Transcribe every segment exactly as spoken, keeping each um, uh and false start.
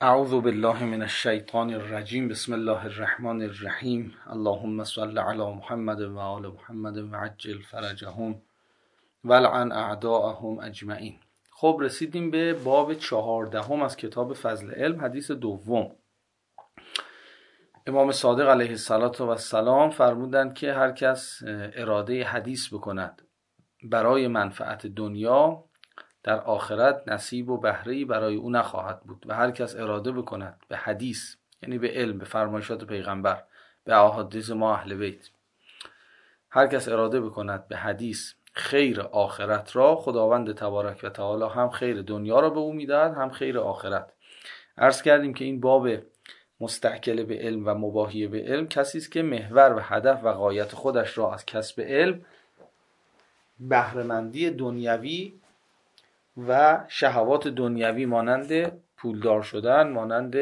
اعوذ بالله من الشیطان الرجیم. بسم الله الرحمن الرحیم. اللهم صل علی محمد و آل محمد و عجل فرجهم ولعن اعداءهم اجمعین. خب رسیدیم به باب چهاردهم از کتاب فضل علم، حدیث دوم. امام صادق علیه السلام فرمودند که هر کس اراده حدیث بکند برای منفعت دنیا، در آخرت نصیب و بهره‌ای برای او نخواهد بود. و هر کس اراده بکند به حدیث، یعنی به علم، به فرمایشات پیغمبر، به احادیث ما اهل بیت، هر کس اراده بکند به حدیث خیر آخرت را، خداوند تبارک و تعالی هم خیر دنیا را به او میدهد، هم خیر آخرت. عرض کردیم که این باب مستعکل به علم و مباهی به علم کسی است که محور و هدف و غایت خودش را از کسب علم، بهره‌مندی دنیوی و شهوات دنیوی مانند پولدار شدن، مانند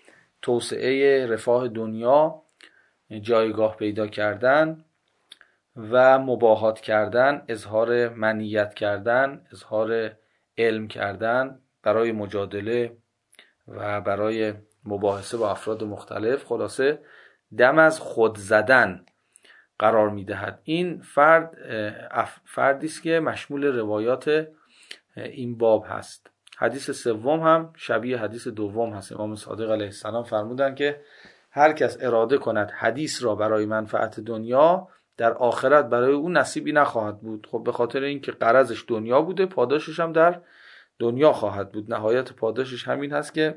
توسعه رفاه دنیا، جایگاه پیدا کردن و مباهات کردن، اظهار منیت کردن، اظهار علم کردن برای مجادله و برای مباحثه با افراد مختلف، خلاصه دم از خود زدن قرار میدهد. این فرد فردی است که مشمول روایات این باب هست. حدیث سوم هم شبیه حدیث دوم هست. امام صادق علیه السلام فرمودند که هر کس اراده کند حدیث را برای منفعت دنیا، در آخرت برای او نصیبی نخواهد بود. خب به خاطر اینکه غرضش دنیا بوده، پاداشش هم در دنیا خواهد بود. نهایت پاداشش همین هست که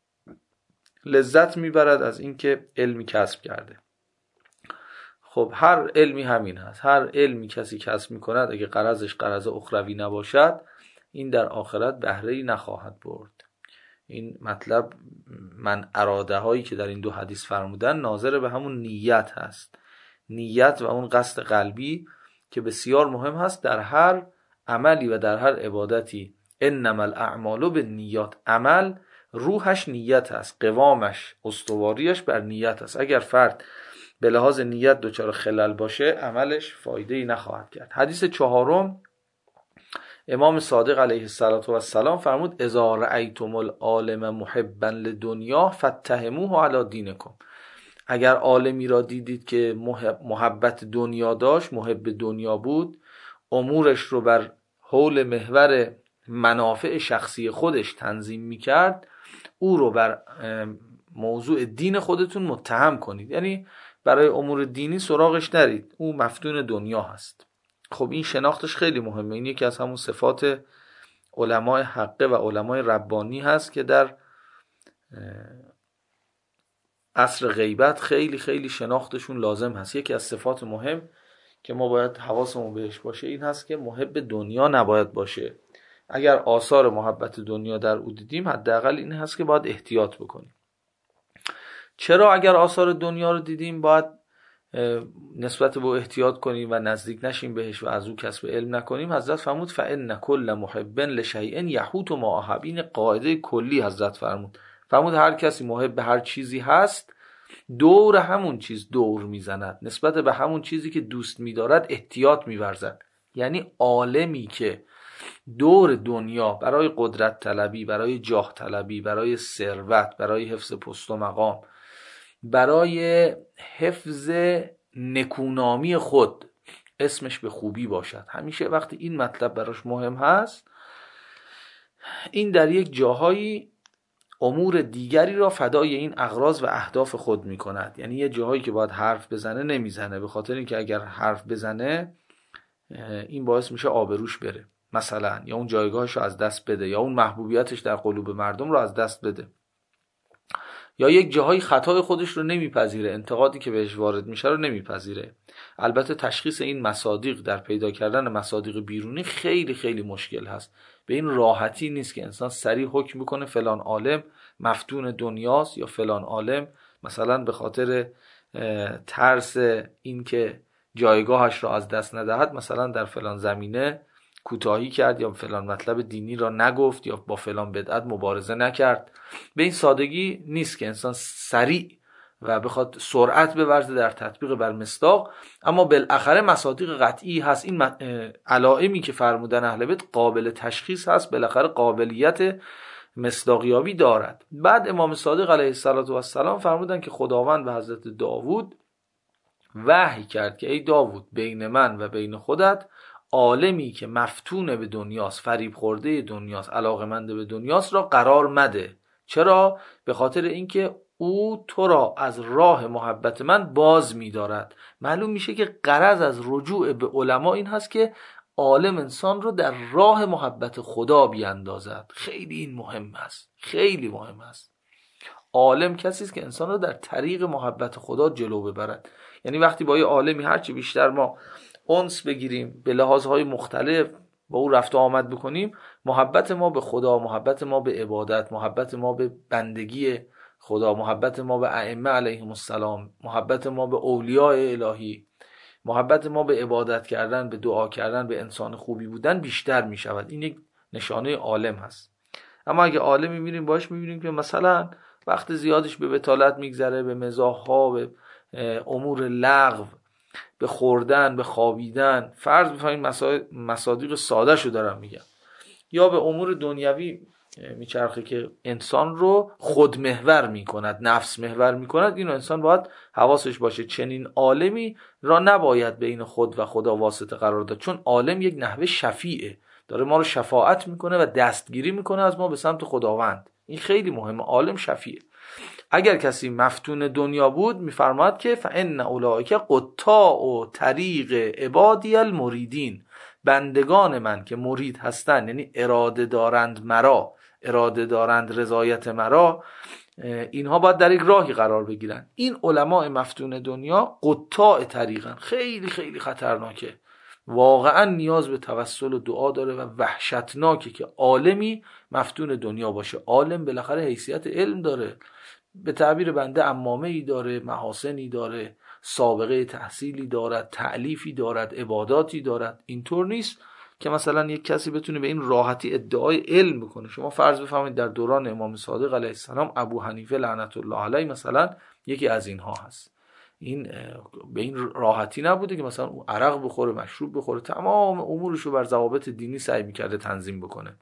لذت میبرد از اینکه علمی کسب کرده. خب هر علمی همین هست. هر علمی کسی کسب میکند، اگه غرضش غرض اخروی نباشد، این در آخرت بهره‌ای نخواهد برد. این مطلب من اراده هایی که در این دو حدیث فرمودن ناظر به همون نیت هست. نیت و اون قصد قلبی که بسیار مهم هست در هر عملی و در هر عبادتی. انما الاعمال بالنیات، عمل روحش نیت هست، قوامش، استواریش بر نیت هست. اگر فرد به لحاظ نیت دچار خلل باشه، عملش فایده‌ای نخواهد کرد. حدیث چهارم، امام صادق علیه السلام فرمود اذا رأیتم العالم محبا لدنیا فاتهموه علی دینکم. اگر عالمی را دیدید که محبت دنیا داشت، محب دنیا بود، امورش رو بر حول محور منافع شخصی خودش تنظیم میکرد، او رو بر موضوع دین خودتون متهم کنید. یعنی برای امور دینی سراغش نرید، او مفتون دنیا هست. خب این شناختش خیلی مهمه. این یکی از همون صفات علمای حقه و علمای ربانی هست که در عصر غیبت خیلی خیلی شناختشون لازم هست. یکی از صفات مهم که ما باید حواسمون بهش باشه این هست که محب دنیا نباید باشه. اگر آثار محبت دنیا در او دیدیم، حداقل این هست که باید احتیاط بکنیم. چرا اگر آثار دنیا رو دیدیم باید نسبت به احتیاط کنیم و نزدیک نشیم بهش و از او کسب علم نکنیم؟ حضرت فرمود فإن کل محب لشیء یحوط ما احب. این قاعده کلی حضرت فرمود. فرمود هر کسی محب به هر چیزی هست، دور همون چیز دور میزند، نسبت به همون چیزی که دوست میدارد احتیاط میورزد. یعنی عالمی که دور دنیا برای قدرت طلبی، برای جاه طلبی، برای ثروت، برای حفظ پست و مقام، برای حفظ نکونامی خود اسمش به خوبی باشد، همیشه وقتی این مطلب براش مهم هست، این در یک جاهایی امور دیگری را فدای این اغراض و اهداف خود می کند. یعنی یه جاهایی که باید حرف بزنه نمیزنه، به خاطر اینکه اگر حرف بزنه این باعث میشه آبروش بره مثلا، یا اون جایگاهش رو از دست بده، یا اون محبوبیتش در قلوب مردم رو از دست بده، یا یک جاهای خطای خودش رو نمیپذیره، انتقادی که بهش وارد میشه رو نمیپذیره. البته تشخیص این مصادیق در پیدا کردن مصادیق بیرونی خیلی خیلی مشکل هست. به این راحتی نیست که انسان سریع حکم بکنه فلان عالم مفتون دنیاست، یا فلان عالم مثلا به خاطر ترس این که جایگاهش را از دست ندهد مثلا در فلان زمینه کوتاهی کرد، یا فلان مطلب دینی را نگفت، یا با فلان بدعت مبارزه نکرد. به این سادگی نیست که انسان سریع و بخواد سرعت بورزه در تطبیق بر مصداق. اما بالاخره مصادیق قطعی هست. این علائمی که فرمودن اهل بیت قابل تشخیص هست، بالاخره قابلیت مصداقیابی دارد. بعد امام صادق علیه السلام فرمودن که خداوند به حضرت داوود وحی کرد که ای داوود بین من و بین خودت عالمی که مفتون به دنیاست، فریب خورده دنیاست، علاقمند به دنیاست را قرار مده. چرا؟ به خاطر اینکه او تو را از راه محبت من باز می‌دارد. معلوم میشه که غرض از رجوع به علما این هست که عالم انسان رو در راه محبت خدا بیاندازد. خیلی این مهم است، خیلی مهم است. عالم کسی است که انسان رو در طریق محبت خدا جلو ببرد. یعنی وقتی با یه عالمی هرچی بیشتر ما انس بگیریم، به لحاظهای مختلف با او رفت و آمد بکنیم، محبت ما به خدا، محبت ما به عبادت، محبت ما به بندگی خدا، محبت ما به ائمه علیهم السلام، محبت ما به اولیاء الهی، محبت ما به عبادت کردن، به دعا کردن، به انسان خوبی بودن بیشتر می شود. این یک نشانه عالم هست. اما اگه عالمی میریم باش میبینیم که مثلا وقت زیادش به بطالت میگذره، به مزاح‌ها، به امور لغو، به خوردن، به خوابیدن، فرض بفرمایید مصادیق ساده شو دارم میگم، یا به امور دنیوی میچرخه که انسان رو خودمحور میکند، نفس محور میکند. اینو انسان باید حواسش باشه چنین عالمی را نباید بین خود و خدا واسطه قرار داد، چون عالم یک نحوه شفیعه، داره ما رو شفاعت میکنه و دستگیری میکنه از ما به سمت خداوند. این خیلی مهمه، عالم شفیعه. اگر کسی مفتون دنیا بود میفرماد که فان اولئک قطاع طریق عبادی المریدین، بندگان من که مرید هستند، یعنی اراده دارند مرا، اراده دارند رضایت مرا، اینها باید در یک راهی قرار بگیرن. این علماء مفتون دنیا قطاع طریقن، خیلی خیلی خطرناکه، واقعا نیاز به توسل و دعا داره و وحشتناکه که عالمی مفتون دنیا باشه. عالم بالاخره حیثیت علم داره، به تعبیر بنده عمامه‌ای داره، محاسنی داره، سابقه تحصیلی دارد، تألیفی دارد، عباداتی دارد. اینطور نیست که مثلا یک کسی بتونه به این راحتی ادعای علم بکنه. شما فرض بفرمایید در دوران امام صادق علیه السلام ابو حنیفه لعنت الله علیه مثلا یکی از اینها هست. این به این راحتی نبوده که مثلا عرق بخوره، مشروب بخوره، تمام امورش رو بر ضوابط دینی سعی می‌کرده تنظیم بکنه،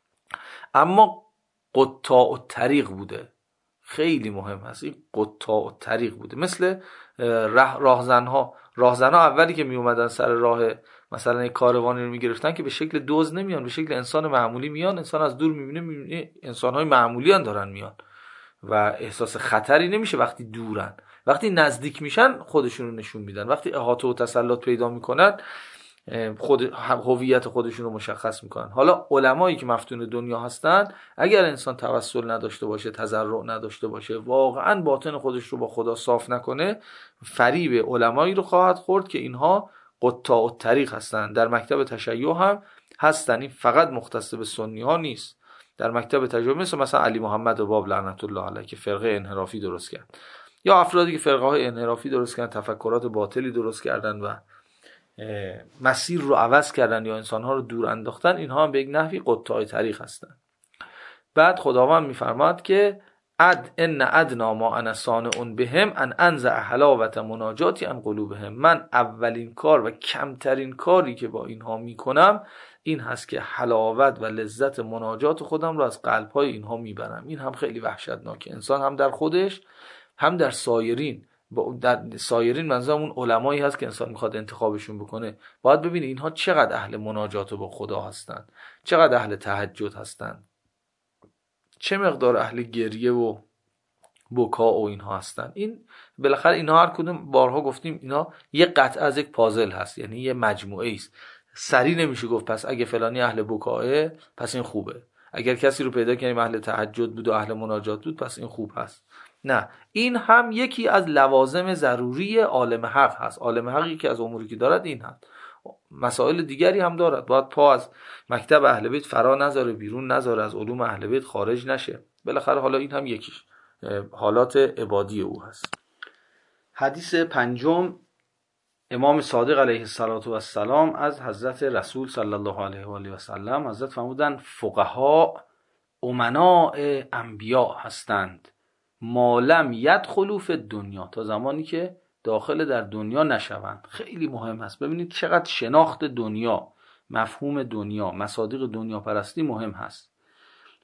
اما قطاع الطریق بوده. خیلی مهم هست این قطاع الطریق بوده. مثل راهزنها راهزنها اولی که می اومدن سر راه مثلا یک کاروانی رو میگرفتن که به شکل دزد نمیان، به شکل انسان معمولی میان. انسان از دور میبینه میبینه انسان‌های معمولی ان دارن میان و احساس خطری نمیشه وقتی دورن. وقتی نزدیک میشن خودشون رو نشون میدن، وقتی احاطه و تسلط پیدا میکنن خود هویت خودشون رو مشخص میکنن. حالا علمایی که مفتون دنیا هستن، اگر انسان توسل نداشته باشه، تضرع نداشته باشه، واقعا باطن خودش رو با خدا صاف نکنه، فریب علمایی رو خواهد خورد که اینها قطاع الطریق هستن. در مکتب تشیع هم هستن، این فقط مختص به سنی ها نیست. در مکتب تشیع مثل مثلا علی محمد باب لعنت الله علیه که فرقه انحرافی درست کرد، یا افرادی که فرقه های انحرافی درست کردن، تفکرات باطلی درست کردن و مسیر رو عوض کردن یا انسانها رو دور انداختن، اینها هم به یک نحوی قطاع طریق هستن. بعد خداوند میفرماد که اد ان ادنا ما انا صانع بهم ان انزع حلاوت مناجاتی ان قلوبهم، من اولین کار و کمترین کاری که با اینها میکنم این هست که حلاوت و لذت مناجات خودم رو از قلبهای اینها میبرم. این هم خیلی وحشتناکه. انسان هم در خودش هم در سایرین، در سایرین منظورم اون علمایی هست که انسان میخواد انتخابشون بکنه، باید ببینه اینها چقدر اهل مناجات با خدا هستن، چقدر اهل تهجد هستن، چه مقدار اهل گریه و بکا و اینها هستن. این بالاخره اینها هر کدوم بارها گفتیم اینا یه قطعه از یک پازل هست، یعنی یه مجموعه است. سری نمیشه گفت پس اگه فلانی اهل بکاه پس این خوبه، اگر کسی رو پیدا کنیم اهل تهجد بود و اهل مناجات بود پس این خوب هست. نه، این هم یکی از لوازم ضروری عالم حق هست. عالم حقی که از اموری که دارد این هست، مسائل دیگری هم دارد. باید پا از مکتب اهل بیت فرا نذاره، بیرون نذاره، از علوم اهل بیت خارج نشه. بالاخره حالا این هم یکیش حالات عبادی او هست. حدیث پنجم، امام صادق علیه السلام از حضرت رسول صلی الله علیه و آله و سلم. حضرت فرمودند فقها امناء انبیا هستند مالم یدخلوا فی الدنیا، تا زمانی که داخل در دنیا نشوند. خیلی مهم هست. ببینید چقدر شناخت دنیا، مفهوم دنیا، مصادیق دنیا پرستی مهم هست.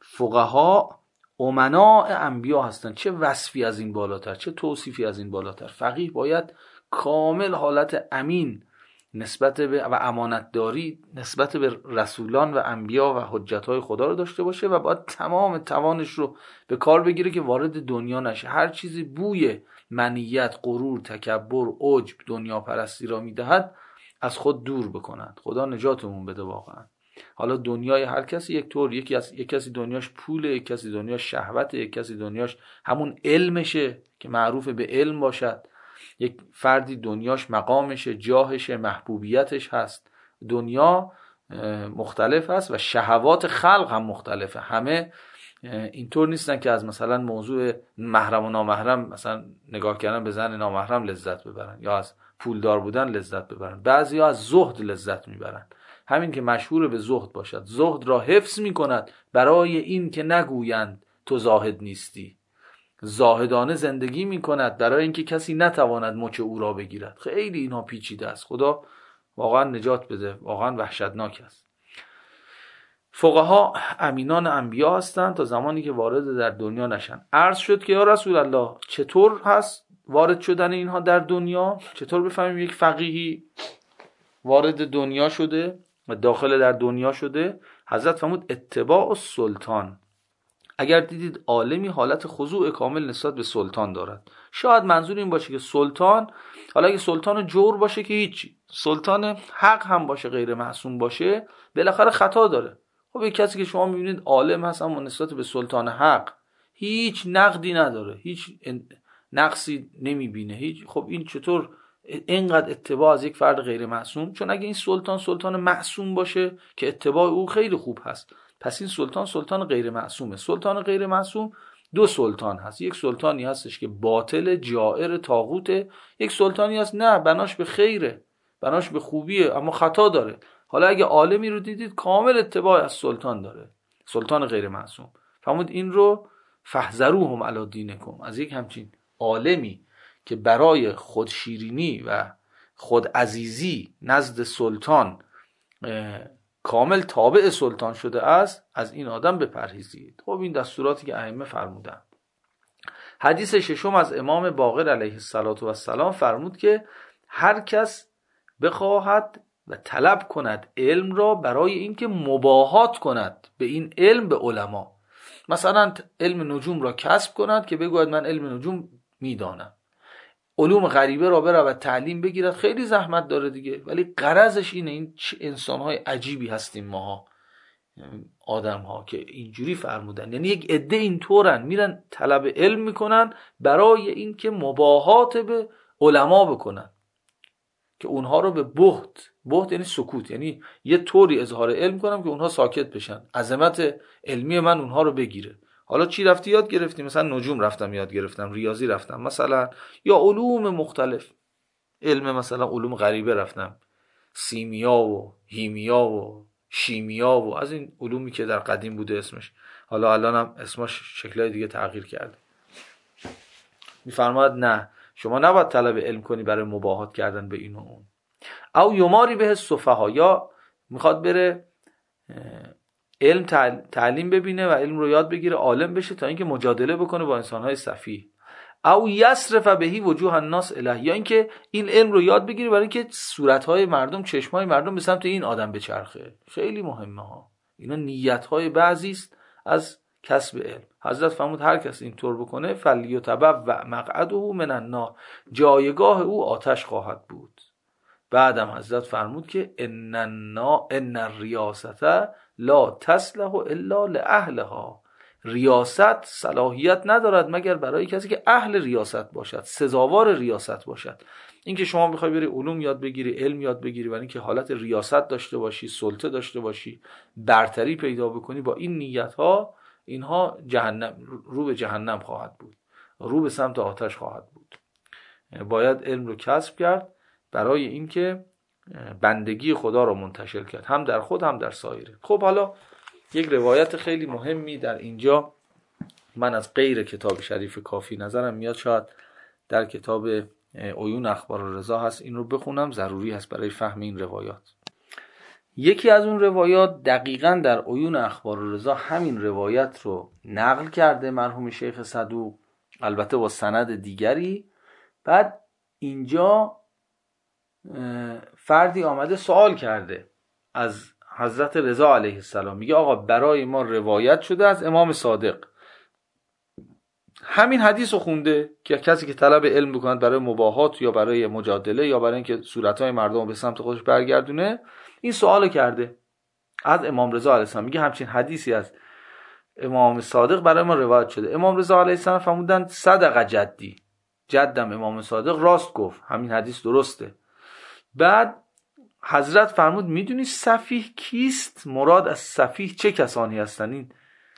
فقها امناء انبیا هستن. چه وصفی از این بالاتر، چه توصیفی از این بالاتر. فقیه باید کامل حالت امین نسبت به و امانتداری نسبت به رسولان و انبیا و حجتهای خدا رو داشته باشه و باید تمام توانش رو به کار بگیره که وارد دنیا نشه. هر چیزی بوی منیت، غرور، تکبر، عجب، دنیا پرستی را میدهد از خود دور بکنند. خدا نجاتمون بده واقعا. حالا دنیای هر کسی یک طور، یکی از یک کسی دنیاش پوله، یک کسی دنیاش شهوته، یک کسی دنیاش همون علمشه که معروف به علم باشد، یک فردی دنیاش مقامشه، جاهشه، محبوبیتش هست. دنیا مختلف هست و شهوات خلق هم مختلفه. همه اینطور نیستن که از مثلا موضوع محرم و نامحرم مثلا نگاه کردن به زن نامحرم لذت ببرن یا از پولدار بودن لذت ببرن. بعضیا از زهد لذت میبرن. همین که مشهور به زهد باشد، زهد را حفظ میکند برای این که نگویند تو زاهد نیستی. زاهدانه زندگی میکند برای اینکه کسی نتواند مچ او را بگیرد. خیلی اینها پیچیده است. خدا واقعا نجات بده، واقعا وحشتناک است. فقها امینان انبیا هستند تا زمانی که وارد در دنیا نشن. عرض شد که یا رسول الله چطور هست وارد شدن اینها در دنیا؟ چطور بفهمیم یک فقیهی وارد دنیا شده و داخل در دنیا شده؟ حضرت فرمود اتباع السلطان. اگر دیدید عالمی حالت خضوع کامل نسبت به سلطان دارد، شاید منظور این باشه که سلطان، حالا اگه سلطان جور باشه که هیچی، سلطان حق هم باشه، غیر معصوم باشه، بالاخره خطا داره. خب یک کسی که شما میبینید عالم هست اما نسبت به سلطان حق هیچ نقدی نداره، هیچ نقصی نمیبینه، هیچ، خب این چطور اینقدر اتباع از یک فرد غیر معصوم؟ چون اگه این سلطان سلطان معصوم باشه که اتباع او خیلی خوب هست، پس این سلطان سلطان غیر معصومه. سلطان غیر معصوم دو سلطان هست. یک سلطانی هستش که باطل، جائر، طاغوته. یک سلطانی هست نه، بناش به خیره، بناش به خوبیه اما خطا داره. حالا اگه عالمی رو دیدید کامل اتباع از سلطان داره، سلطان غیر معصوم، فرمود این رو فاحذروهم علی دینکم. از یک همچین عالمی که برای خودشیرینی و خودعزیزی نزد سلطان کامل تابع سلطان شده است، از این آدم بپرهیزید. خب این دستوراتی که ائمه فرمودن. حدیث ششم از امام باقر علیه السلام فرمود که هر کس بخواهد و طلب کند علم را برای اینکه مباهات کند به این علم به علما، مثلا علم نجوم را کسب کند که بگوید من علم نجوم میدانم، علوم غریبه را بره و تعلیم بگیرد، خیلی زحمت داره دیگه، ولی غرضش اینه. این چه انسان‌های عجیبی هستیم ماها آدم‌ها که اینجوری فرمودن. یعنی یک عده اینطورن، میرن طلب علم میکنن برای اینکه مباهات به علما بکنن که اونها رو به بهت، بهت یعنی سکوت، یعنی یه طوری اظهار علم کنم که اونها ساکت بشن، عظمت علمی من اونها رو بگیره. حالا چی رفتی یاد گرفتی؟ مثلا نجوم رفتم یاد گرفتم، ریاضی رفتم مثلا، یا علوم مختلف، علم مثلا علوم غریبه رفتم، سیمیا و هیمیا و شیمیا و از این علومی که در قدیم بوده اسمش، حالا الان هم اسمش شکلهای دیگه تغییر کرده. میفرماید نه، شما نباید طلب علم کنی برای مباهات کردن به این و اون. او یماری به السفها، یا میخواد بره علم تعلیم ببینه و علم رو یاد بگیره، عالم بشه تا اینکه مجادله بکنه با انسانهای سفیه. او یصرف بهی وجوه الناس الیه، یا اینکه این علم رو یاد بگیره برای اینکه صورتهای مردم، چشمهای مردم به سمت این آدم بچرخه. خیلی مهمه ها اینا، نیتهای بعضی است از کسب علم. حضرت فرمود هر کس اینطور بکنه فلیتبوأ مقعده من النار، جایگاه او آتش خواهد بود. بعدم حضرت فرمود که ان النا ان الریاست لا تصلح الا لاهلها، ریاست صلاحیت ندارد مگر برای کسی که اهل ریاست باشد، سزاوار ریاست باشد. اینکه شما میخوای بری علوم یاد بگیری، علم یاد بگیری برای اینکه حالت ریاست داشته باشی، سلطه داشته باشی، برتری پیدا بکنی، با این نیت ها، اینها جهنم، رو به جهنم خواهد بود، رو به سمت آتش خواهد بود. باید علم رو کسب کرد برای اینکه بندگی خدا رو منتشر کرد، هم در خود هم در سایره. خب حالا یک روایت خیلی مهمی در اینجا من از غیر کتاب شریف کافی نظرم میاد، شاید در کتاب عیون اخبار الرضا هست، این رو بخونم، ضروری هست برای فهم این روایات. یکی از اون روایات دقیقاً در عیون اخبار رضا همین روایت رو نقل کرده مرحوم شیخ صدوق، البته با سند دیگری. بعد اینجا فردی آمده سوال کرده از حضرت رضا علیه السلام، میگه آقا برای ما روایت شده از امام صادق، همین حدیث رو خونده که کسی که طلب علم بکنه برای مباهات یا برای مجادله یا برای اینکه صورتهای مردم رو به سمت خودش برگردونه، این سوال کرده از امام رضا علیه السلام، میگه همچین حدیثی از امام صادق برای ما روایت شده. امام رضا علیه السلام فرمودن صدق جدی، جدم امام صادق راست گفت، همین حدیث درسته. بعد حضرت فرمود میدونی سفیه کیست؟ مراد از سفیه چه کسانی هستن؟ این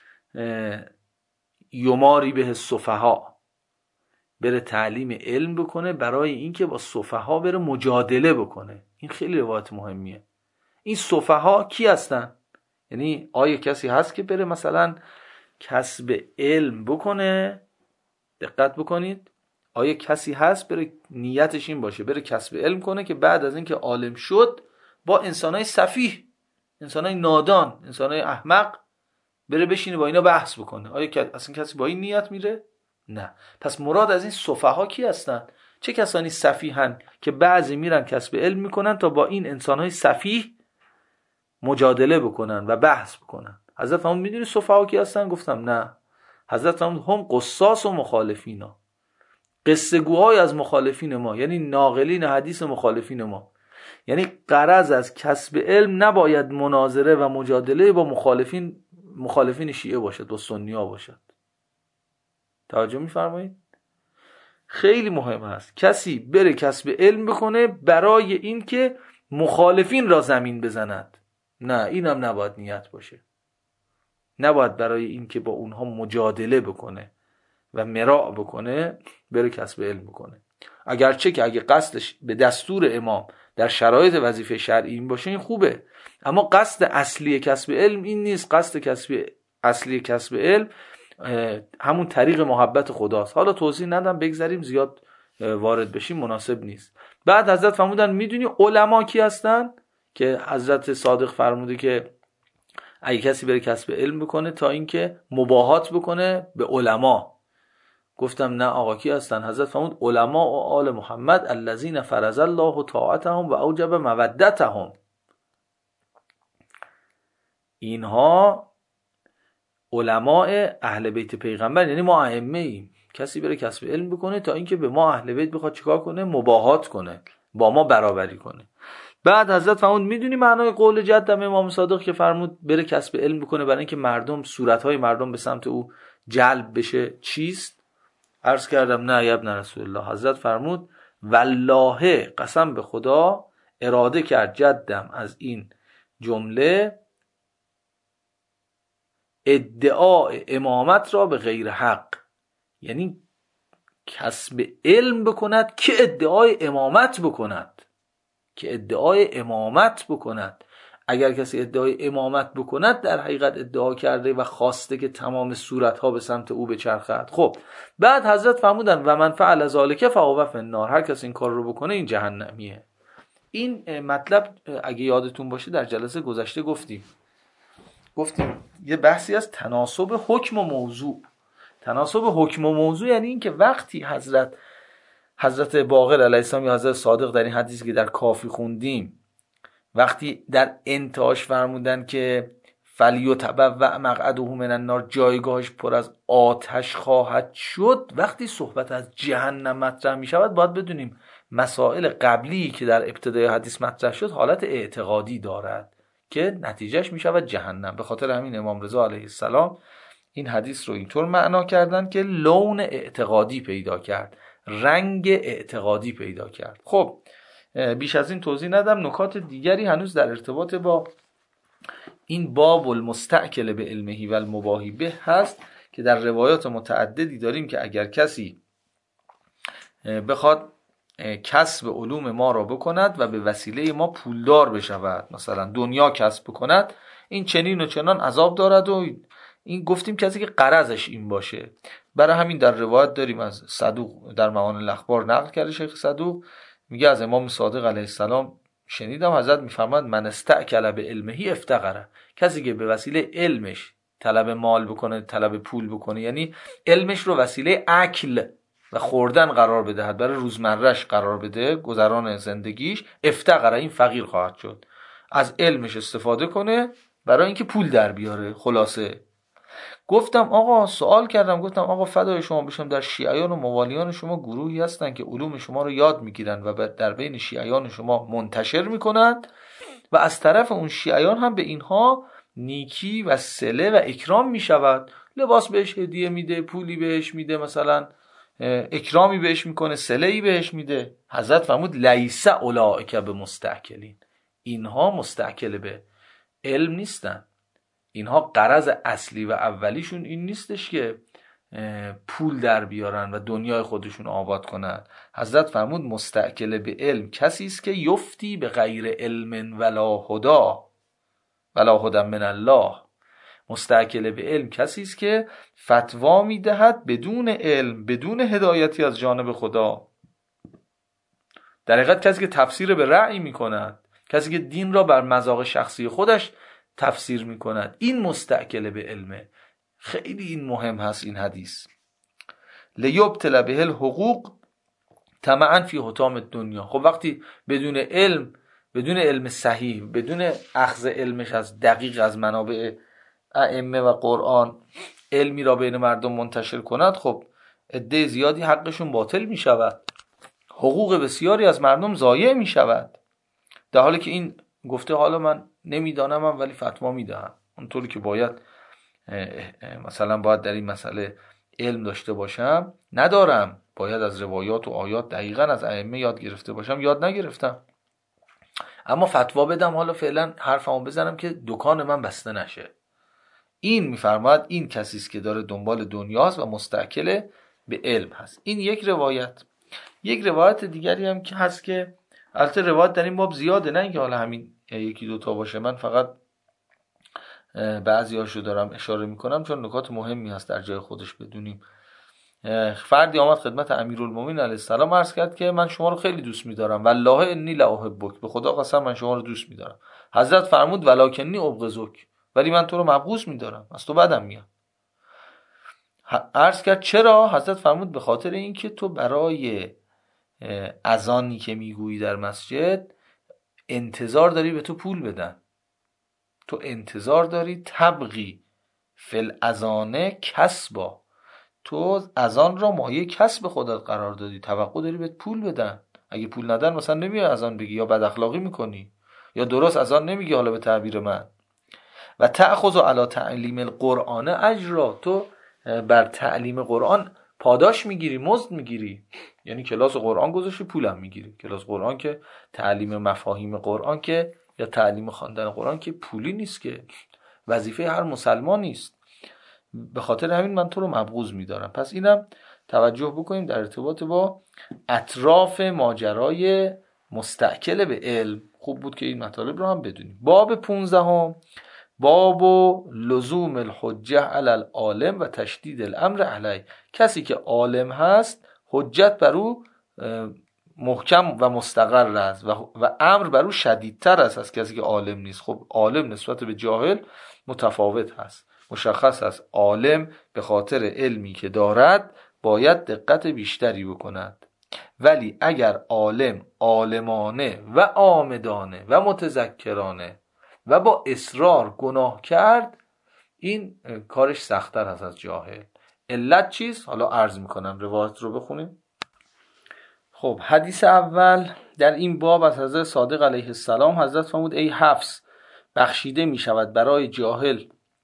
یماری به السفها، بره تعلیم علم بکنه برای اینکه با سفها بره مجادله بکنه. این خیلی روایت مهمیه. این سفها کی هستن؟ یعنی آیا کسی هست که بره مثلا کسب علم بکنه؟ دقت بکنید، آیا کسی هست بره نیتش این باشه بره کسب علم کنه که بعد از اینکه عالم شد با انسانای سفیه، انسانای نادان، انسانای احمق بره بشینه با اینا بحث بکنه؟ آیا اصلا کسی با این نیت میره؟ نه. پس مراد از این سفها کی هستن؟ چه کسانی سفیهن که بعضی میرن کسب علم میکنن تا با این انسانهای سفیه مجادله بکنن و بحث بکنن؟ حضرت فرمود میدونی سفها کی هستن؟ گفتم نه. حضرت فرمود هم قصاص و مخالفینا، قصه گوهای از مخالفین ما، یعنی ناقلین حدیث مخالفین ما. یعنی غرض از کسب علم نباید مناظره و مجادله با مخالفین مخالفین شیعه باشد، با سنی ها باشد. توجه میفرمایید؟ خیلی مهم است کسی بره کسب علم بکنه برای اینکه مخالفین را زمین بزند. نه، اینم نباید نیت باشه. نباید برای اینکه با اونها مجادله بکنه و مراع بکنه بره کسب علم بکنه. اگرچه که اگه قصدش به دستور امام در شرایط وظیفه شرعی این باشه این خوبه، اما قصد اصلی کسب علم این نیست. قصد کسب اصلی کسب علم همون طریق محبت خداست. حالا توضیح ندم، بگذاریم، زیاد وارد بشیم مناسب نیست. بعد حضرت فرمودن میدونی علما کی هستن؟ که حضرت صادق فرموده که اگه کسی بره کسب علم بکنه تا اینکه مباهات بکنه به علما. گفتم نه آقا کی هستن؟ حضرت فرمود علما و آل محمد الذین فرض الله طاعتهم و اوجب مودتهم. اینها علماء اهل بیت پیغمبر، یعنی ما ائمه ایم. کسی بره کسب علم بکنه تا اینکه به ما اهل بیت بخواد چیکار کنه؟ مباهات کنه، با ما برابری کنه. بعد حضرت فرمود میدونی معنای قول جدم امام صادق که فرمود بره کسب علم بکنه برای اینکه مردم صورتهای مردم به سمت او جلب بشه چیست؟ عرض کردم نه یا ابن رسول الله. حضرت فرمود والله قسم به خدا اراده کرد جدم از این جمله ادعای امامت را به غیر حق، یعنی کسب علم بکند که ادعای امامت بکند، که ادعای امامت بکند. اگر کسی ادعای امامت بکند در حقیقت ادعا کرده و خواسته که تمام صورتها به سمت او بچرخد. خب بعد حضرت فرمودن و من فعل ذلک فهو فی النار، هر کس این کار رو بکنه این جهنمیه. این مطلب اگه یادتون باشه در جلسه گذشته گفتیم گفتیم یه بحثی از تناسب حکم و موضوع. تناسب حکم و موضوع یعنی این که وقتی حضرت حضرت باقر علیه السلام یا حضرت صادق در این حدیثی که در کافی خوندیم وقتی در انتهاش فرمودن که فلیتبوأ مقعده من النار، جایگاهش پر از آتش خواهد شد، وقتی صحبت از جهنم مطرح می شود باید بدونیم مسائل قبلی که در ابتدای حدیث مطرح شد حالت اعتقادی دارد که نتیجهش می شود جهنم. به خاطر همین امام رضا علیه السلام این حدیث رو اینطور معنا کردن که لون اعتقادی پیدا کرد، رنگ اعتقادی پیدا کرد. خب بیش از این توضیح ندم. نکات دیگری هنوز در ارتباط با این باب المستأکل به علمه و المباهی به هست که در روایات متعددی داریم که اگر کسی بخواد کسب علوم ما را بکند و به وسیله ما پولدار بشود، مثلا دنیا کسب بکند، این چنین و چنان عذاب دارد. و این گفتیم کسی که غرضش این باشه. برای همین در روایت داریم از صدوق در معانی الاخبار نقل کرده شیخ صدوق، میگه از امام صادق علیه السلام شنیدم حضرت میفرماد من استعکل به علمه افتقره، کسی که به وسیله علمش طلب مال بکنه، طلب پول بکنه، یعنی علمش رو وسیله اکل و خوردن قرار بدهد، برای روزمرهش قرار بده، گذران زندگیش، افتقره، این فقیر خواهد شد. از علمش استفاده کنه برای اینکه پول در بیاره. خلاصه گفتم آقا، سوال کردم، گفتم آقا فدای شما بشم، در شیعیان و موالیان شما گروهی هستن که علوم شما رو یاد میگیرن و در بین شیعیان شما منتشر میکنند و از طرف اون شیعیان هم به اینها نیکی و صله و اکرام میشود، لباس بهش هدیه میده، پولی بهش میده، مثلا اکرامی بهش میکنه، صله‌ای بهش میده. حضرت فرمود لیس اولئک بمستعکلین، اینها مستعکل به علم نیستن، اینها غرض اصلی و اولیشون این نیستش که پول در بیارن و دنیای خودشون آباد کنن. حضرت فرمود مستعکل به علم کسی است که یفتی به غیر علم ولا هدا ولا هدا من الله. مستعکل به علم کسی است که فتوا میدهد بدون علم، بدون هدایتی از جانب خدا. در حقیقت کسی که تفسیر به رأی میکند، کسی که دین را بر مذاق شخصی خودش تفسیر میکند، این مستعکل به علمه. خیلی این مهم هست این حدیث. لیبتل به الحقوق طمعا فی حطام دنیا. خب وقتی بدون علم، بدون علم صحیح، بدون اخذ علمش از دقیق از منابع ائمه و قرآن، علمی را بین مردم منتشر کند، خب عده زیادی حقشون باطل می شود، حقوق بسیاری از مردم ضایع می شود، در حالی که این گفته حالا من نمیدانم ولی فتوا میدهم. اونطوری که باید مثلا باید در این مسئله علم داشته باشم ندارم، باید از روایات و آیات دقیقاً از ائمه یاد گرفته باشم، یاد نگرفتم، اما فتوا بدم، حالا فعلا حرفمو بزنم که دکان من بسته نشه. این میفرماید این کسی است که داره دنبال دنیاست و مستعکل به علم هست. این یک روایت. یک روایت دیگری هم که هست که البته روایت در این باب زیاده، نه اینکه حالا همین یکی دو تا باشه، من فقط بعضیاشو دارم اشاره میکنم چون نکات مهمی هست در جای خودش بدونیم. فردی آمد خدمت امیرالمومنین علیه السلام عرض کرد که من شما رو خیلی دوست میدارم، والله انی لاحبک، به خدا قسم من شما رو دوست میدارم. حضرت فرمود ولکنی ابغضک، ولی من تو رو مبغوض میدارم، از تو بدم میاد. عرض کرد چرا؟ حضرت فرمود به خاطر اینکه تو برای اذانی که میگویی در مسجد انتظار داری به تو پول بدن، تو انتظار داری تبغی فل اذانه کسبا، تو اذان را مایه کسب خودت قرار دادی، توقع داری بهت پول بدن. اگه پول ندن مثلا نمیای اذان بگی، یا بد اخلاقی میکنی یا درست اذان نمیگی، حالا به تعبیر من. و تأخذ علی تعلیم القرآن اجرا، تو بر تعلیم قرآن پاداش میگیری، مزد میگیری، یعنی کلاس قرآن گذاشتی پولم میگیری. کلاس قرآن که تعلیم مفاهیم قرآن که یا تعلیم خواندن قرآن که پولی نیست، که وظیفه هر مسلمان نیست. به خاطر همین من تو رو مبغوض میدارم. پس اینم توجه بکنیم در ارتباط با اطراف ماجرای مستعکل به علم. خوب بود که این مطالب رو هم بدونیم. باب پونزدهم، باب لزوم الحجه علی العالم و تشدید الامر علیه. کسی که عالم هست حجت بر او محکم و مستقر است و, و امر بر او شدیدتر است از کسی که عالم نیست. خب عالم نسبت به جاهل متفاوت هست. مشخص است عالم به خاطر علمی که دارد باید دقت بیشتری بکند، ولی اگر عالم عالمانه و عامدانه و متذکرانه و با اصرار گناه کرد، این کارش سخت‌تر هست از جاهل. علت چیست؟ حالا عرض میکنم، روایت رو بخونیم. خب حدیث اول در این باب از حضرت صادق علیه السلام. حضرت فرمود ای حفص، بخشیده می شود برای جاهل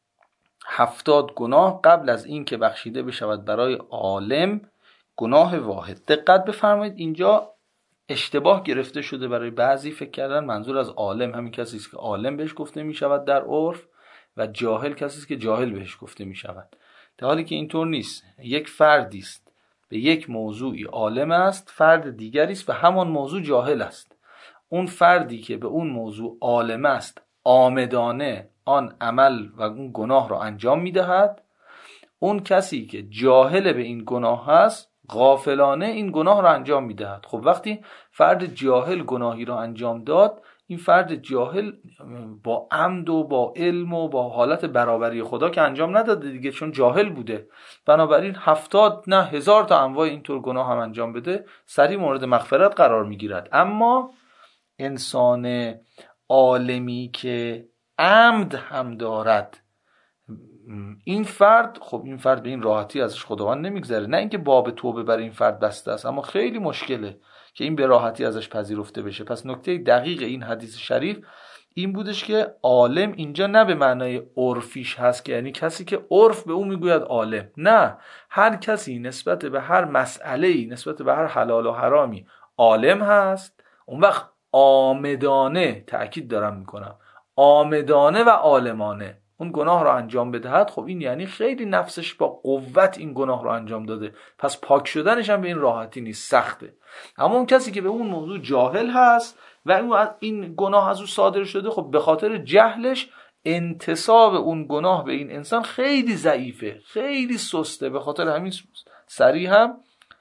هفتاد گناه قبل از این که بخشیده بشود برای عالم گناه واحد. دقت بفرمایید، اینجا اشتباه گرفته شده برای بعضی، فکر کردن منظور از عالم همین کسی است که عالم بهش گفته می شود در عرف و جاهل کسی است که جاهل بهش گفته می شود، در حالی که اینطور نیست. یک فردی است به یک موضوعی عالم است، فرد دیگری است به همان موضوع جاهل است. اون فردی که به اون موضوع عالم است عامدانه آن عمل و اون گناه را انجام میدهد، اون کسی که جاهل به این گناه هست غافلانه این گناه را انجام میدهد. خب وقتی فرد جاهل گناهی را انجام داد، این فرد جاهل با عمد و با علم و با حالت برابری خدا که انجام نداده دیگه، چون جاهل بوده. بنابراین هفتاد نه هزار تا انواع اینطور گناه هم انجام بده، سریع مورد مغفرت قرار میگیرد. اما انسان عالمی که عمد هم دارد، این فرد خب این فرد به این راحتی ازش خداوند نمیگذره. نه اینکه باب توبه برای این فرد بسته است، اما خیلی مشکله که این به راحتی ازش پذیرفته بشه. پس نکته دقیق این حدیث شریف این بودش که عالم اینجا نه به معنای عرفیش هست که یعنی کسی که عرف به اون میگوید عالم، نه، هر کسی نسبت به هر مسئله‌ای، نسبت به هر حلال و حرامی عالم هست. اون وقت عامدانه، تأکید دارم میکنم، عامدانه و عالمانه اون گناه را انجام بدهد، خب این یعنی خیلی نفسش با قوت این گناه را انجام داده، پس پاک شدنش هم به این راحتی نیست، سخته. اما اون کسی که به اون موضوع جاهل هست و این گناه از او صادر شده، خب به خاطر جهلش انتساب اون گناه به این انسان خیلی ضعیفه، خیلی سسته، به خاطر همین سریع هم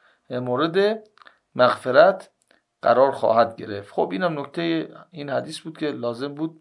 مورد مغفرت قرار خواهد گرفت. خب اینم نکته این حدیث بود که لازم بود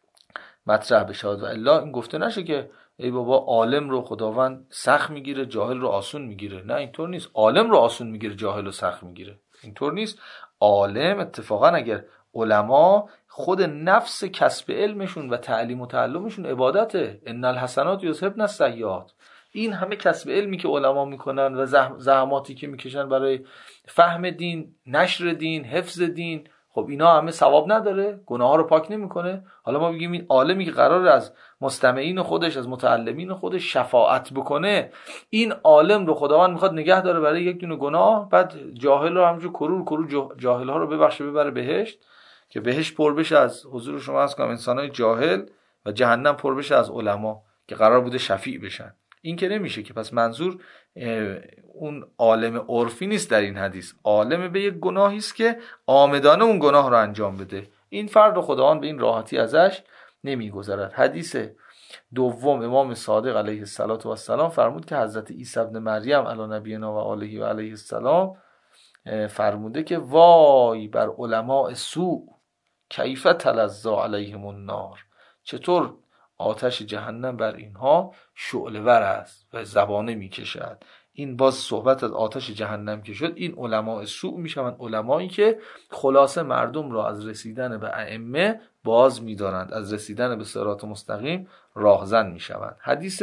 مطرح بشه. و الا این گفته نشه که ای بابا عالم رو خداوند سخت میگیره، جاهل رو آسون میگیره. نه، اینطور نیست. عالم رو آسون میگیره، جاهل رو سخت میگیره، اینطور نیست. عالم اتفاقا اگر علما خود نفس کسب علمشون و تعلیم و تعلمشون عبادته، ان الحسنات یذهبن السیئات، این همه کسب علمی که علما میکنن و زحماتی که میکشن برای فهم دین، نشر دین، حفظ دین، خب اینا همه ثواب نداره؟ گناه ها رو پاک نمیکنه؟ حالا ما بگیم این عالمی که قرار از مستمعین خودش، از متعلمین خودش شفاعت بکنه، این عالم رو خداوند میخواد نگه داره برای یک دونه گناه، بعد جاهل رو همونجور کرور کرور جاهل ها رو ببخشه ببره بهشت، که بهشت پر بشه از حضور شما از کنم انسانای جاهل و جهنم پر بشه از علما که قرار بوده شفیع بشن. این که نمیشه که. پس منظور اون عالم عرفی نیست در این حدیث، عالم به یک گناهی است که عامدانه اون گناه رو انجام بده. این فرد رو خداوند به این راحتی ازش نمیگذرد. حدیث دوم، امام صادق علیه السلام فرمود که حضرت عیسی ابن مریم علی نبینا و آله و علیه السلام فرموده که وای بر علماء سوء کیف تلظی علیهم النار، چطور آتش جهنم بر اینها شعله ور است و زبانه میکشد. این باز صحبت از آتش جهنم که شد، این علماء سوء میشوند علمایی که خلاصه مردم را از رسیدن به ائمه باز میدارند، از رسیدن به صراط مستقیم راهزن میشوند. حدیث